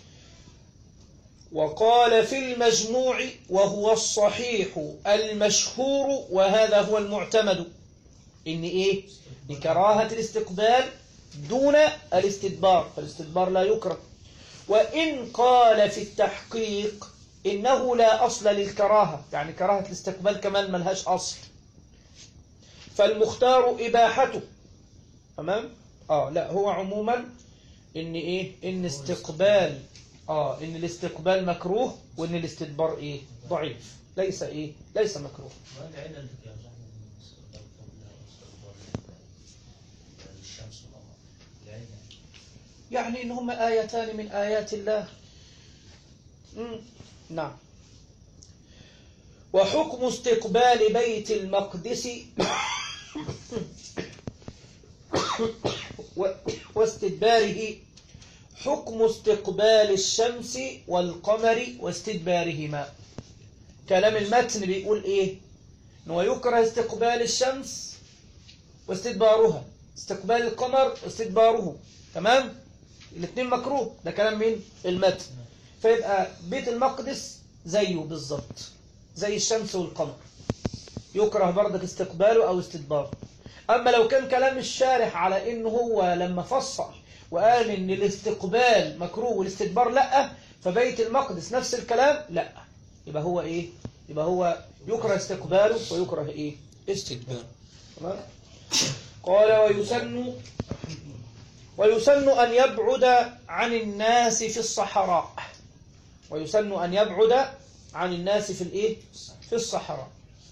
Speaker 1: وقال في المجموع وهو الصحيح المشهور وهذا هو المعتمد إن إيه؟ لكراهة الاستقبال دون الاستدبار، فالاستدبار لا يكره. وإن قال في التحقيق إنه لا أصل للكراهة، يعني كراهة الاستقبال كمان ملهاش أصل، فالمختار إباحته. تمام؟ آه لا، هو عموما إن إيه؟ إن استقبال آه إن الاستقبال مكروه، وإن الاستدبار إيه؟ ضعيف، ليس إيه؟ ليس مكروه. يعني إن هم آيتان من آيات الله. مم. نعم. وحكم استقبال بيت المقدس واستدباره حكم استقبال الشمس والقمر واستدبارهما. كلام المتن بيقول إيه؟ إنه يكره استقبال الشمس واستدبارها، استقبال القمر واستدباره. تمام؟ الاثنين مكروه، ده كلام مين؟ المتن. فيبقى بيت المقدس زيه بالظبط زي الشمس والقمر، يكره برضك استقباله أو استدباره. أما لو كان كلام الشارح على إنه هو لما فصل وقال إن الاستقبال مكروه والاستدبار لأ، فبيت المقدس نفس الكلام لأ، يبقى هو إيه؟ يبقى هو يكره استقباله ويكره إيه؟ استدباره. تمام؟ قال ويسن ويسن أن يبعد عن الناس في الصحراء. ويسن أن يبعد عن الناس في الإيه؟ في الصحراء،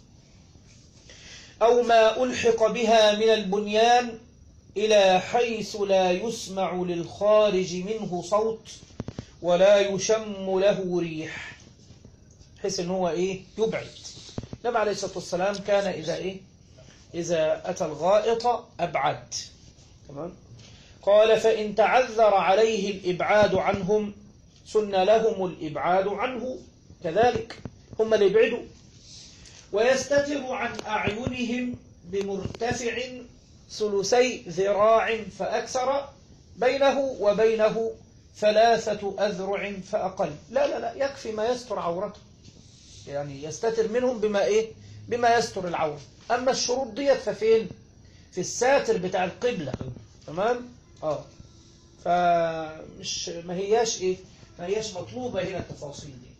Speaker 1: أو ما ألحق بها من البنيان إلى حيث لا يسمع للخارج منه صوت ولا يشم له ريح، بحيث إن هو إيه؟ يبعد. النبي عليه الصلاة والسلام كان إذا إيه؟ إذا أتى الغائط أبعد. تمام؟ قال فإن تعذر عليه الإبعاد عنهم سن لهم الإبعاد عنه كذلك، هم اللي يبعدوا. ويستتر عن أعينهم بمرتفع ثلثي ذراع فأكثر، بينه وبينه ثلاثة أذرع فأقل. لا لا لا، يكفي ما يستر عورته، يعني يستتر منهم بما إيه؟ بما يستر العورة. أما الشروط ديت ففين؟ في الساتر بتاع القبلة. تمام؟ آه فمش ما هياش إيه؟ ما هياش مطلوبة هنا التفاصيل دي.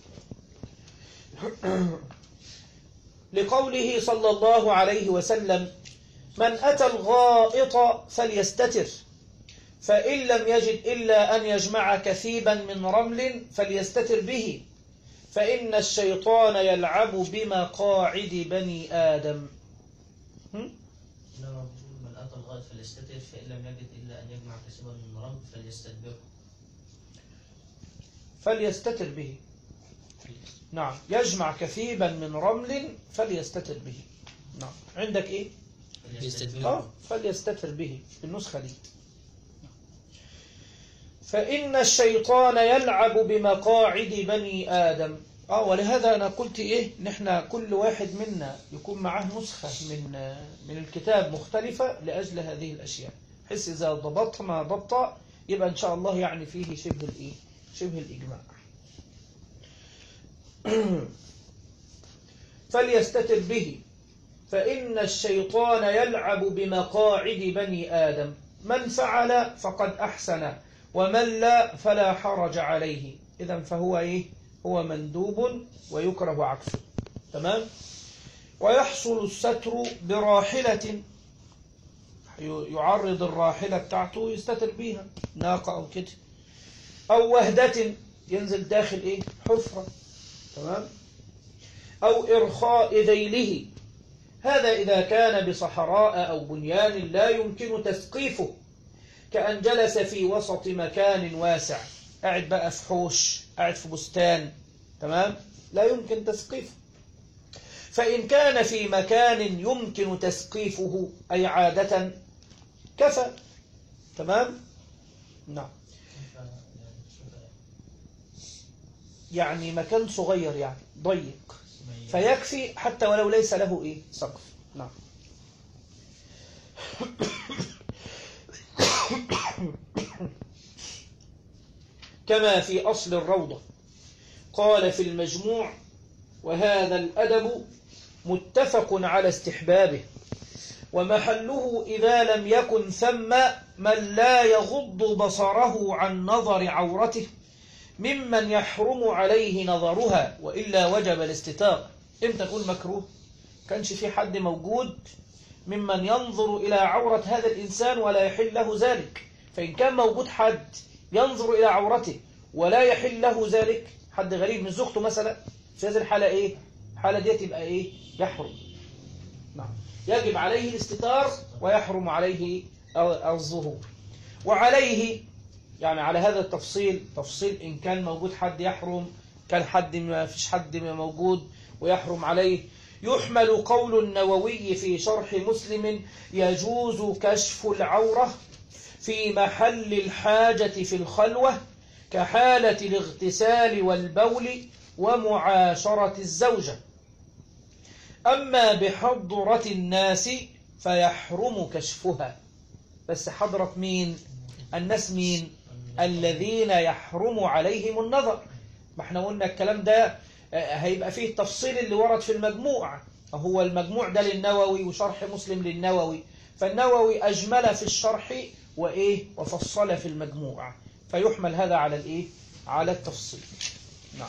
Speaker 1: لقوله صلى الله عليه وسلم من أتى الغائط فليستتر، فإن لم يجد إلا أن يجمع كثيبا من رمل فليستتر به، فإن الشيطان يلعب بمقاعد بني آدم. هم؟
Speaker 2: من أتى الغائط فليستتر، فإن لم يجد إلا أن يجمع كثيبا من رمل فليستدبره.
Speaker 1: فليستتر به. نعم، يجمع كثيبا من رمل فليستتر به. نعم، عندك إيه؟
Speaker 2: فليستدبره.
Speaker 1: آه فليستتر به في النسخة دي. فإن الشيطان يلعب بمقاعد بني آدم. آه ولهذا أنا قلت إيه؟ نحن كل واحد منا يكون معه نسخة من من الكتاب مختلفة لأجل هذه الأشياء، حيث إذا ضبط ما ضبط يبقى إن شاء الله يعني فيه شبه الإيه؟ شبه الإجماع. فليستتر به، فإن الشيطان يلعب بمقاعد بني آدم، من فعل فقد أحسن ومن لا فلا حرج عليه. إذن فهو إيه؟ هو مندوب ويكره عكسه. تمام؟ ويحصل الستر براحلة، يعرض الراحلة بتاعته يستتر بيها، ناقة أو كده، أو وهدة ينزل داخل إيه؟ حفرة. تمام؟ أو إرخاء ذيله، هذا إذا كان بصحراء أو بنيان لا يمكن تسقيفه، كأن جلس في وسط مكان واسع، قاعد بقى في حوش، قاعد في بستان، تمام، لا يمكن تسقيفه. فإن كان في مكان يمكن تسقيفه أي عادة كفى، تمام. نعم، يعني مكان صغير يعني ضيق فيكفي حتى ولو ليس له إيه سقف. نعم. كما في أصل الروضة. قال في المجموع: وهذا الأدب متفق على استحبابه، ومحله إذا لم يكن ثم من لا يغض بصره عن نظر عورته ممن يحرم عليه نظرها، وإلا وجب الاستتار. امتى نقول مكروه؟ كانش في حد موجود ممن ينظر إلى عورة هذا الإنسان ولا يحل له ذلك. فإن كان موجود حد ينظر إلى عورته ولا يحل له ذلك، حد غريب من زوجته مثلا، في هذه الحالة إيه؟ الحالة دي تبقى إيه؟ يحرم. نعم، يجب عليه الاستتار ويحرم عليه الظهور. وعليه يعني على هذا التفصيل، تفصيل إن كان موجود حد يحرم، كان حد ما فيش حد موجود ويحرم عليه، يحمل قول النووي في شرح مسلم: يجوز كشف العورة في محل الحاجة في الخلوة كحالة الاغتسال والبول ومعاشرة الزوجة. أما بحضرة الناس فيحرم كشفها. بس حضرة مين؟ الناس مين؟ الذين يحرم عليهم النظر. ما احنا قلنا الكلام ده هيبقى فيه التفصيل اللي ورد في المجموع. هو المجموع ده للنووي وشرح مسلم للنووي، فالنووي أجمل في الشرح وإيه وفصل في المجموع، فيحمل هذا على الإيه على التفصيل. نعم.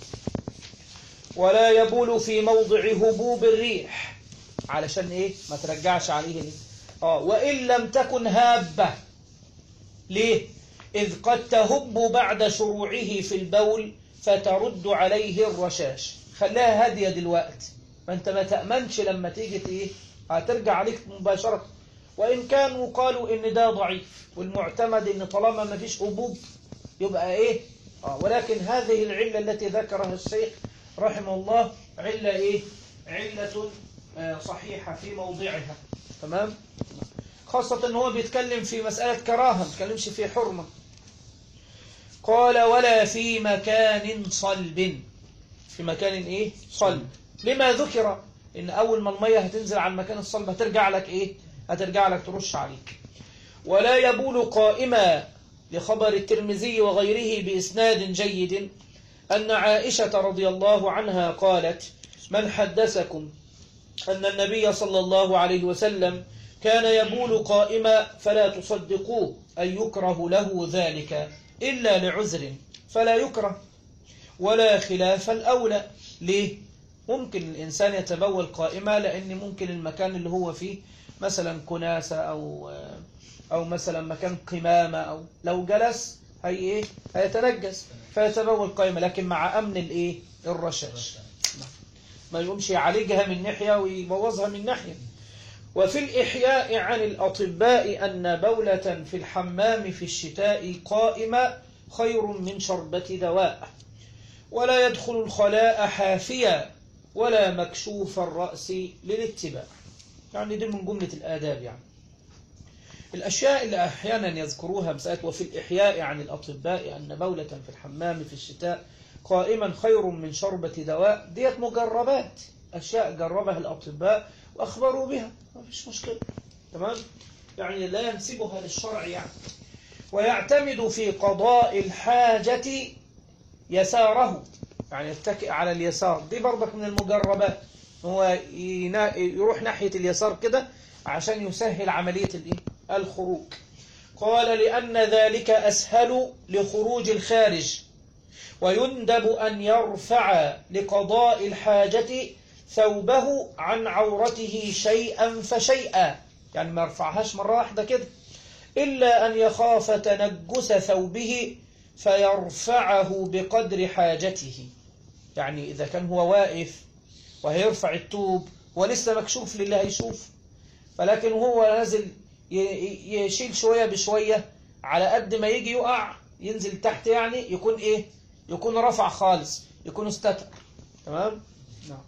Speaker 1: ولا يبول في موضع هبوب الريح، علشان إيه ما ترجعش عليه ليه؟ آه وإن لم تكن هابة. ليه؟ إذ قد تهب بعد شروعه في البول فترد عليه الرشاش. خلاها هادية دلوقتي، ما أنت ما تأمنش لما تيجي إيه هترجع عليك مباشرة. وإن كانوا قالوا إن ده ضعيف، والمعتمد إن طالما ما فيش هبوب يبقى إيه آه ولكن هذه العلة التي ذكرها الشيخ رحمه الله علة إيه علة آه صحيحة في موضعها، تمام. خاصة إن هو بيتكلم في مسألة كراهة، ما بيتكلمش في حرمة. قال: ولا في مكان صلب. في مكان إيه صلب. لما ذكر إن أول ما المية هتنزل على المكان الصلب هترجع لك إيه هترجع لك ترش عليك. ولا يبول قائما، لخبر الترمذي وغيره بإسناد جيد أن عائشة رضي الله عنها قالت: من حدثكم أن النبي صلى الله عليه وسلم كان يبول قائما فلا تصدقوه، أن يكره له ذلك إلا لعذر فلا يكره، ولا خلاف الأولى. ليه؟ ممكن الإنسان يتبول قائما لأن ممكن المكان اللي هو فيه مثلا كناسة أو أو مثلا مكان قمامة، أو لو جلس هي إيه هيتنجس فيتبول قائما، لكن مع أمن الإيه الرشاش، ما يقومش يعالجها من ناحية ويبوظها من ناحية. وفي الإحياء عن الأطباء أن بولة في الحمام في الشتاء قائمة خير من شربة دواء، ولا يدخل الخلاء حافيا ولا مكشوف الرأس للاتباع. يعني دي من جملة الآداب. يعني الأشياء اللي أحيانا يذكروها مسألة وفي الإحياء عن الأطباء أن بولة في الحمام في الشتاء قائما خير من شربة دواء، ديت مجربات، أشياء جربها الأطباء وأخبروا بها، ما فيش مشكلة، تمام. يعني لا ينسبها للشرع يعني. ويعتمد في قضاء الحاجة يساره، يعني يتكئ على اليسار، دي برضك من المجربات، هو يروح ناحية اليسار كده عشان يسهل عملية الخروج. قال: لأن ذلك أسهل لخروج الخارج. ويندب أن يرفع لقضاء الحاجة ثوبه عن عورته شيئا فشيئا، يعني ما يرفعهاش مرة واحدة كده، إلا أن يخاف تنجس ثوبه فيرفعه بقدر حاجته. يعني إذا كان هو واقف وهيرفع الثوب ولسه مكشوف للي هيشوف، فلكن هو نازل يشيل شوية بشوية على قد ما يجي يقع ينزل تحت، يعني يكون ايه، يكون رفع خالص، يكون استتر. تمام. نعم.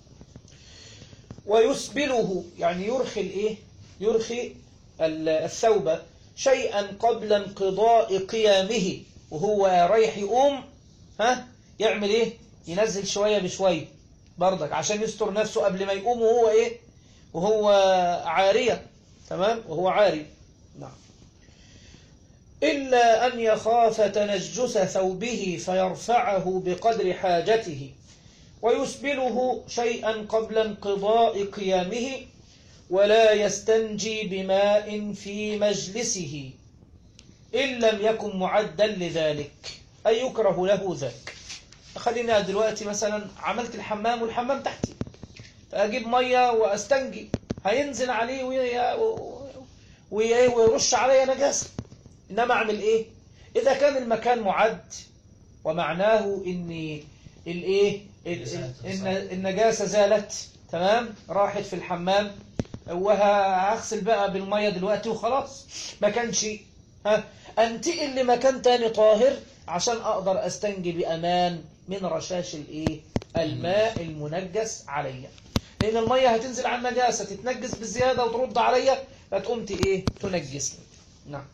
Speaker 1: ويسبله يعني يرخي الايه، يرخي الثوب شيئا قبل انقضاء قيامه، وهو رايح يقوم ها يعمل ايه، ينزل شوية بشوية برضك عشان يستر نفسه قبل ما يقوم وهو ايه، وهو عارية. تمام. وهو عاري. نعم. إلا أن يخاف تنجس ثوبه فيرفعه بقدر حاجته، ويسبله شيئا قبل انقضاء قيامه، ولا يستنجي بماء في مجلسه إن لم يكن معدا لذلك، أي يكره له ذاك. خلينا دلوقتي مثلا عملت الحمام والحمام تحتي، فأجيب مية وأستنجي، هينزل عليه ويرش علي نجاسة. إنما أعمل إيه إذا كان المكان معد، ومعناه إن الإيه النجاسة زالت، تمام، راحت في الحمام، وهغسل بقى بالمية دلوقتي وخلاص، ما كانش ها انتقل لمكان تاني طاهر عشان اقدر استنجي بامان من رشاش الايه الماء المنجس عليا، لان المية هتنزل على النجاسة تتنجس بزيادة وترد عليا فتقوم ايه تنجسني. نعم.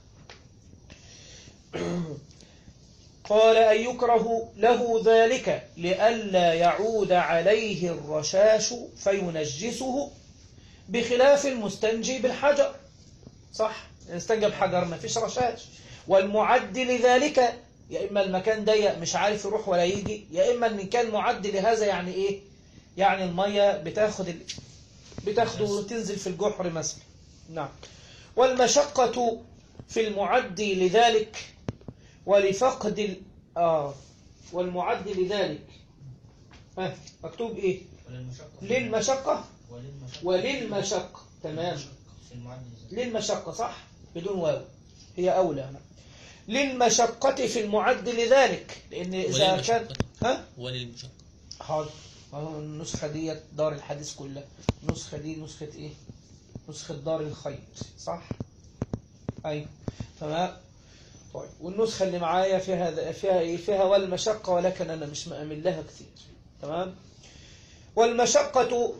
Speaker 1: قال أن يكره له ذلك لئلا يعود عليه الرشاش فينجسه، بخلاف المستنجي بالحجر. صح، استنجى بحجر ما فيش رشاش. والمعد لذلك يا إما المكان ضيق مش عارف يروح ولا يجي، يا إما إن كان معد لهذا يعني إيه، يعني المية بتاخد ال... بتاخده وتنزل في الجحر مثلا. نعم. والمشقة في المعد لذلك ولفقد ال... آه والمعد لذلك آه. مكتوب إيه للمشقة وللمشقة. تمام. للمشقة صح بدون واو، هي أولى. للمشقة في المعد لذلك، لأن إذا كان ها
Speaker 3: وللمشقة
Speaker 1: حاضر. النسخة دي دار الحديث كلها، النسخة دي نسخة إيه، نسخة دار الخيط صح. أيوة تمام. طيب والنسخة اللي معايا فيها فيها إيه، فيها والمشقة، ولكن أنا مش مأمن لها كثير. تمام. والمشقة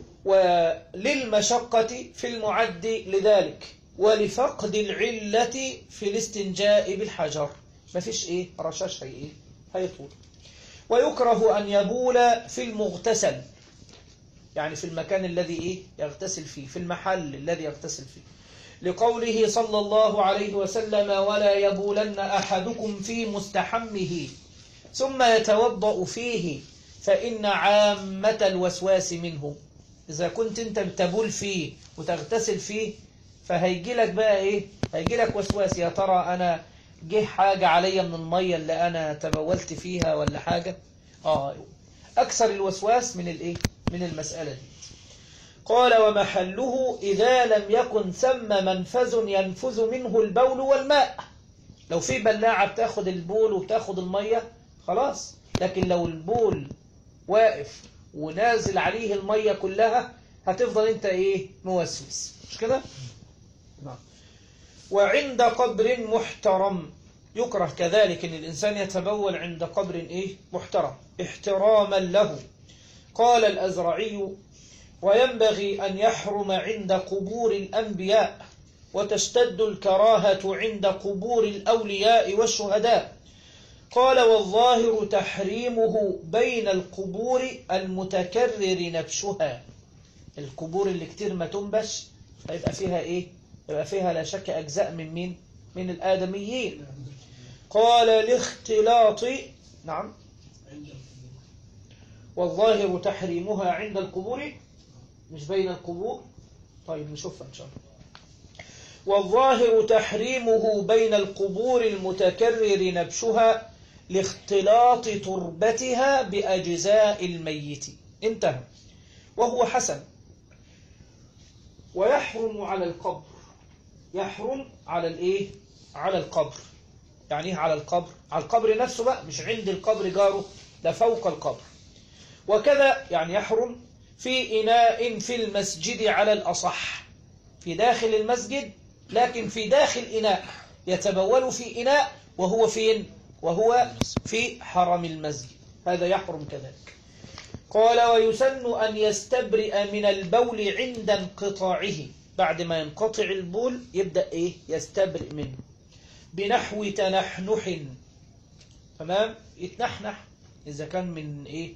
Speaker 1: وللمشقة في المعد لذلك ولفقد العلة في الاستنجاء بالحجر، ما فيش ايه رشاش هي ايه هيطول. ويكره أن يبول في المغتسل، يعني في المكان الذي ايه يغتسل فيه، في المحل الذي يغتسل فيه، لقوله صلى الله عليه وسلم ولا يبولن أحدكم في مستحمه ثم يتوضأ فيه فإن عامة الوسواس منه. إذا كنت أنت بتبول فيه وتغتسل فيه فهيجي لك بقى إيه، هيجي لك وسواس، يا ترى أنا جه حاجة عليا من المية اللي أنا تبولت فيها ولا حاجة. آه أكثر الوسواس من الإيه، من المسألة دي. قال ومحله إذا لم يكن ثم منفذ ينفذ منه البول والماء. لو في بلاعة بتاخد البول وبتاخد المية خلاص، لكن لو البول واقف ونازل عليه المية كلها هتفضل انت ايه موسوس، مش كده؟ نعم. وعند قبر محترم يكره كذلك ان الانسان يتبول عند قبر ايه محترم احتراما له. قال الأزرعي وينبغي أن يحرم عند قبور الأنبياء، وتشتد الكراهة عند قبور الأولياء والشهداء. قال والظاهر تحريمه بين القبور المتكرر نبشها، القبور اللي كتير ما تنبش هيبقى فيها ايه، يبقى فيها لا شك أجزاء من مين، من الآدميين. قال الاختلاط نعم والظاهر تحريمها عند القبور مش بين القبور. طيب نشوفها إن شاء الله. والظاهر تحريمه بين القبور المتكرر نبشها لاختلاط تربتها بأجزاء الميت. انتهى. وهو حسن. ويحرم على القبر، يحرم على الايه، على القبر. يعني ايه على القبر؟ على القبر نفسه بقى، مش عند القبر جاره، ده فوق القبر. وكذا يعني يحرم في إناء في المسجد على الأصح، في داخل المسجد لكن في داخل إناء، يتبول في إناء وهو فين؟ وهو في حرم المسجد، هذا يحرم كذلك. قال ويسن أن يستبرئ من البول عند انقطاعه، بعد ما ينقطع البول يبدأ إيه؟ يستبرئ منه بنحو تنحنح، تمام؟ يتنحنح إذا كان من إيه؟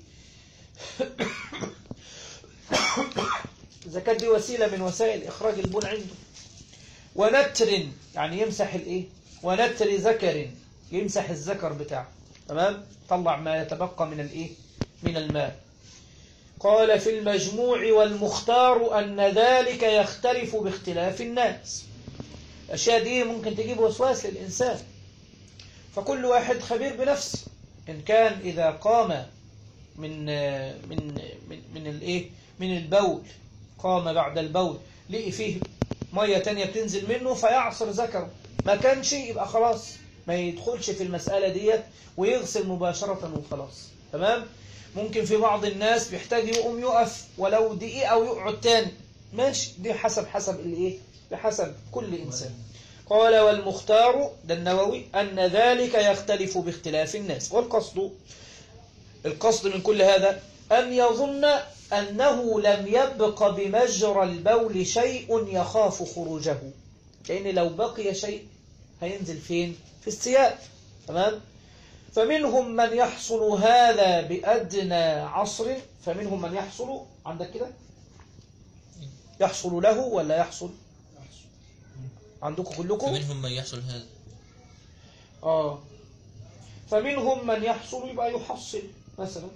Speaker 1: إذا كانت دي وسيلة من وسائل إخراج البول عنده. ونتر يعني يمسح الإيه؟ ونتر ذكر يمسح الذكر بتاعه، تمام؟ طلع ما يتبقى من الإيه؟ من الماء. قال في المجموع والمختار أن ذلك يختلف باختلاف الناس. الأشياء دي ممكن تجيب وسواس للإنسان، فكل واحد خبير بنفسه. إن كان إذا قام من من من من الإيه؟ من البول، قام بعد البول لقي فيه مية تانية بتنزل منه فيعصر ذكره، ما كانش يبقى خلاص ما يدخلش في المسألة ديت ويغسل مباشرة وخلاص، تمام؟ ممكن في بعض الناس بيحتاج يقوم يقف ولو دقيقة ويقعد تاني، ماشي، دي حسب حسب الايه؟ بحسب كل إنسان. قال والمختار ده النووي أن ذلك يختلف باختلاف الناس. والقصد القصد من كل هذا أن يظن أنه لم يبق بمجرى البول شيء يخاف خروجه، لأن لو بقي شيء هينزل فين؟ في الثياب، تمام؟ فمنهم من يحصل هذا بأدنى عصر، فمنهم من يحصل عندك كده يحصل له ولا يحصل عندكم كلكم؟
Speaker 2: فمنهم من يحصل هذا
Speaker 1: آه فمنهم من يحصل يبقى يحصل مثلا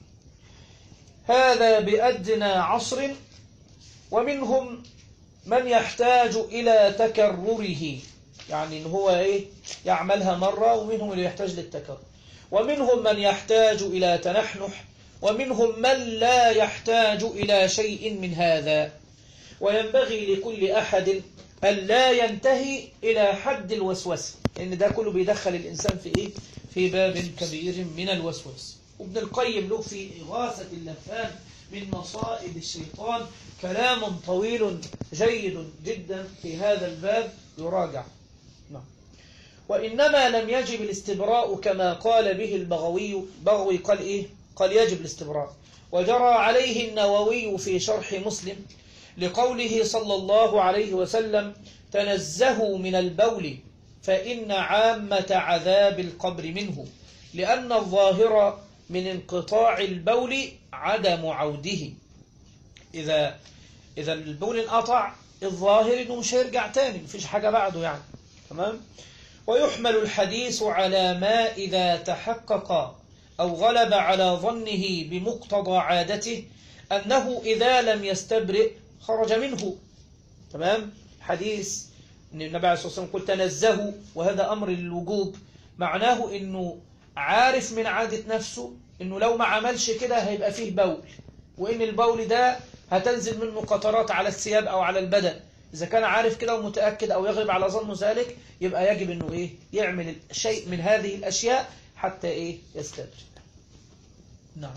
Speaker 1: هذا بأدنى عصر، ومنهم من يحتاج إلى تكرره، يعني إن هو إيه؟ يعملها مرة، ومنهم اللي يحتاج للتكرر، ومنهم من يحتاج إلى تنحنح، ومنهم من لا يحتاج إلى شيء من هذا. وينبغي لكل أحد أن لا ينتهي إلى حد الوسوسة، لأن ده كله بيدخل الإنسان في إيه؟ في باب كبير من الوسوسة. وابن القيم له في إغاثة اللهفان من مصائد الشيطان كلام طويل جيد جدا في هذا الباب، يراجع. نعم. وإنما لم يجب الاستبراء كما قال به البغوي. بغوي قال إيه؟ قال يجب الاستبراء، وجرى عليه النووي في شرح مسلم لقوله صلى الله عليه وسلم تنزهوا من البول فإن عامة عذاب القبر منه، لأن الظاهر من انقطاع البول عدم عوده. إذا إذا البول انقطع الظاهر إنه مش هيرجع تاني، مفيش حاجة بعده يعني، تمام؟ ويحمل الحديث على ما إذا تحقق أو غلب على ظنه بمقتضى عادته أنه إذا لم يستبرئ خرج منه، تمام؟ حديث أن النبي عليه الصلاة والسلام قل تنزهوا، وهذا أمر للوجوب، معناه أنه عارف من عادة نفسه أنه لو ما عملش كده هيبقى فيه بول، وإن البول ده هتنزل منه قطرات على الثياب أو على البدن. إذا كان عارف كده ومتأكد أو يغلب على ظنه ذلك، يبقى يجب أنه إيه؟ يعمل شيء من هذه الأشياء حتى إيه؟ يستبرئ. نعم.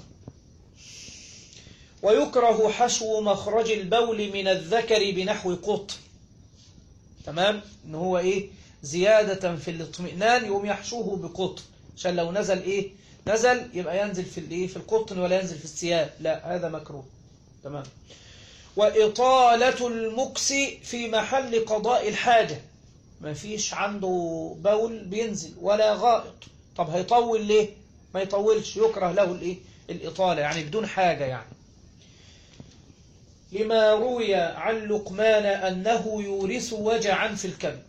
Speaker 1: ويكره حشو مخرج البول من الذكر بنحو قط، تمام؟ إنه هو إيه؟ زيادة في الاطمئنان يقوم يحشوه بقط، عشان لو نزل إيه؟ نزل يبقى ينزل في الإيه؟ في القطن ولا ينزل في الثياب، لا هذا مكروه، تمام؟ وإطالة المكس في محل قضاء الحاجة، ما فيش عنده بول بينزل ولا غائط، طب هيطول ليه؟ ما يطولش، يكره له الإيه؟ الإطالة، يعني بدون حاجة يعني. لما روي عن لقمان أنه يورث وجعا في الكبد.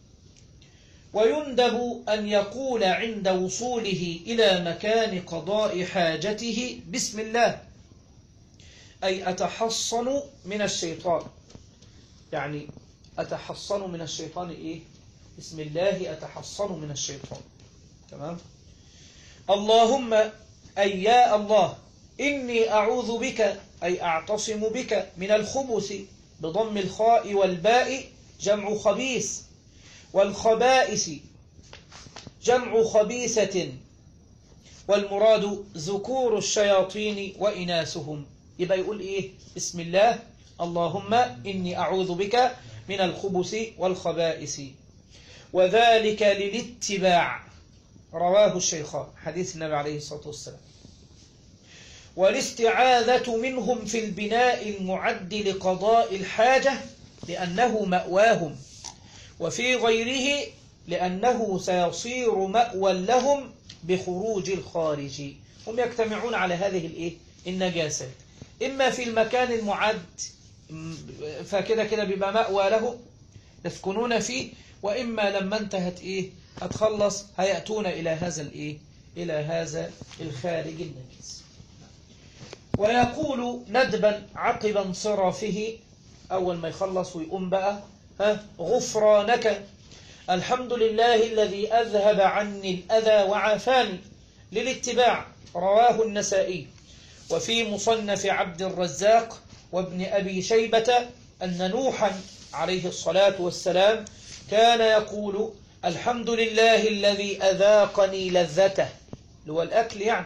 Speaker 1: ويندب أن يقول عند وصوله إلى مكان قضاء حاجته بسم الله، أي أتحصن من الشيطان، يعني أتحصن من الشيطان إيه؟ بسم الله أتحصن من الشيطان، تمام؟ اللهم أي يا الله إني أعوذ بك أي أعتصم بك من الخبث بضم الخاء والباء جمع خبيث، والخبائث جمع خبيثة، والمراد ذكور الشياطين وإناثهم، يبقى يقول إيه؟ بسم الله اللهم إني أعوذ بك من الخبث والخبائث، وذلك للاتباع، رواه الشيخان، حديث النبي عليه الصلاة والسلام. والاستعاذة منهم في البناء المعد لقضاء الحاجة لأنه مأواهم، وفي غيره لأنه سيصير مأوى لهم بخروج الخارج. هم يجتمعون على هذه الإيه؟ النجاسات، إما في المكان المعد فكده كده بيبقى مأوى لهم يسكنون فيه، وإما لما انتهت إيه هتخلص هيأتون إلى هذا الإيه؟ إلى هذا الخارج النجس. ويقول ندبا عقب انصرافه، أول ما يخلص ويقوم بقى، ها غفرانك الحمد لله الذي أذهب عني الأذى وعافاني، للاتباع، رواه النسائي. وفي مصنف عبد الرزاق وابن أبي شيبة أن نوحا عليه الصلاة والسلام كان يقول الحمد لله الذي أذاقني لذته، اللي هو الأكل يعني،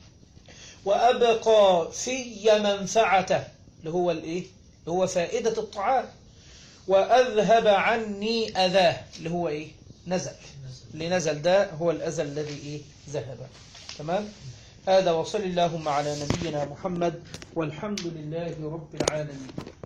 Speaker 1: وأبقى في منفعته، اللي هو الإيه؟ اللي هو فائدة الطعام، وأذهب عني أذاه، اللي هو إيه؟ نزل، اللي نزل ده هو الأذى الذي إيه؟ ذهب. تمام؟ هذا، وصل اللهم على نبينا محمد، والحمد لله رب العالمين.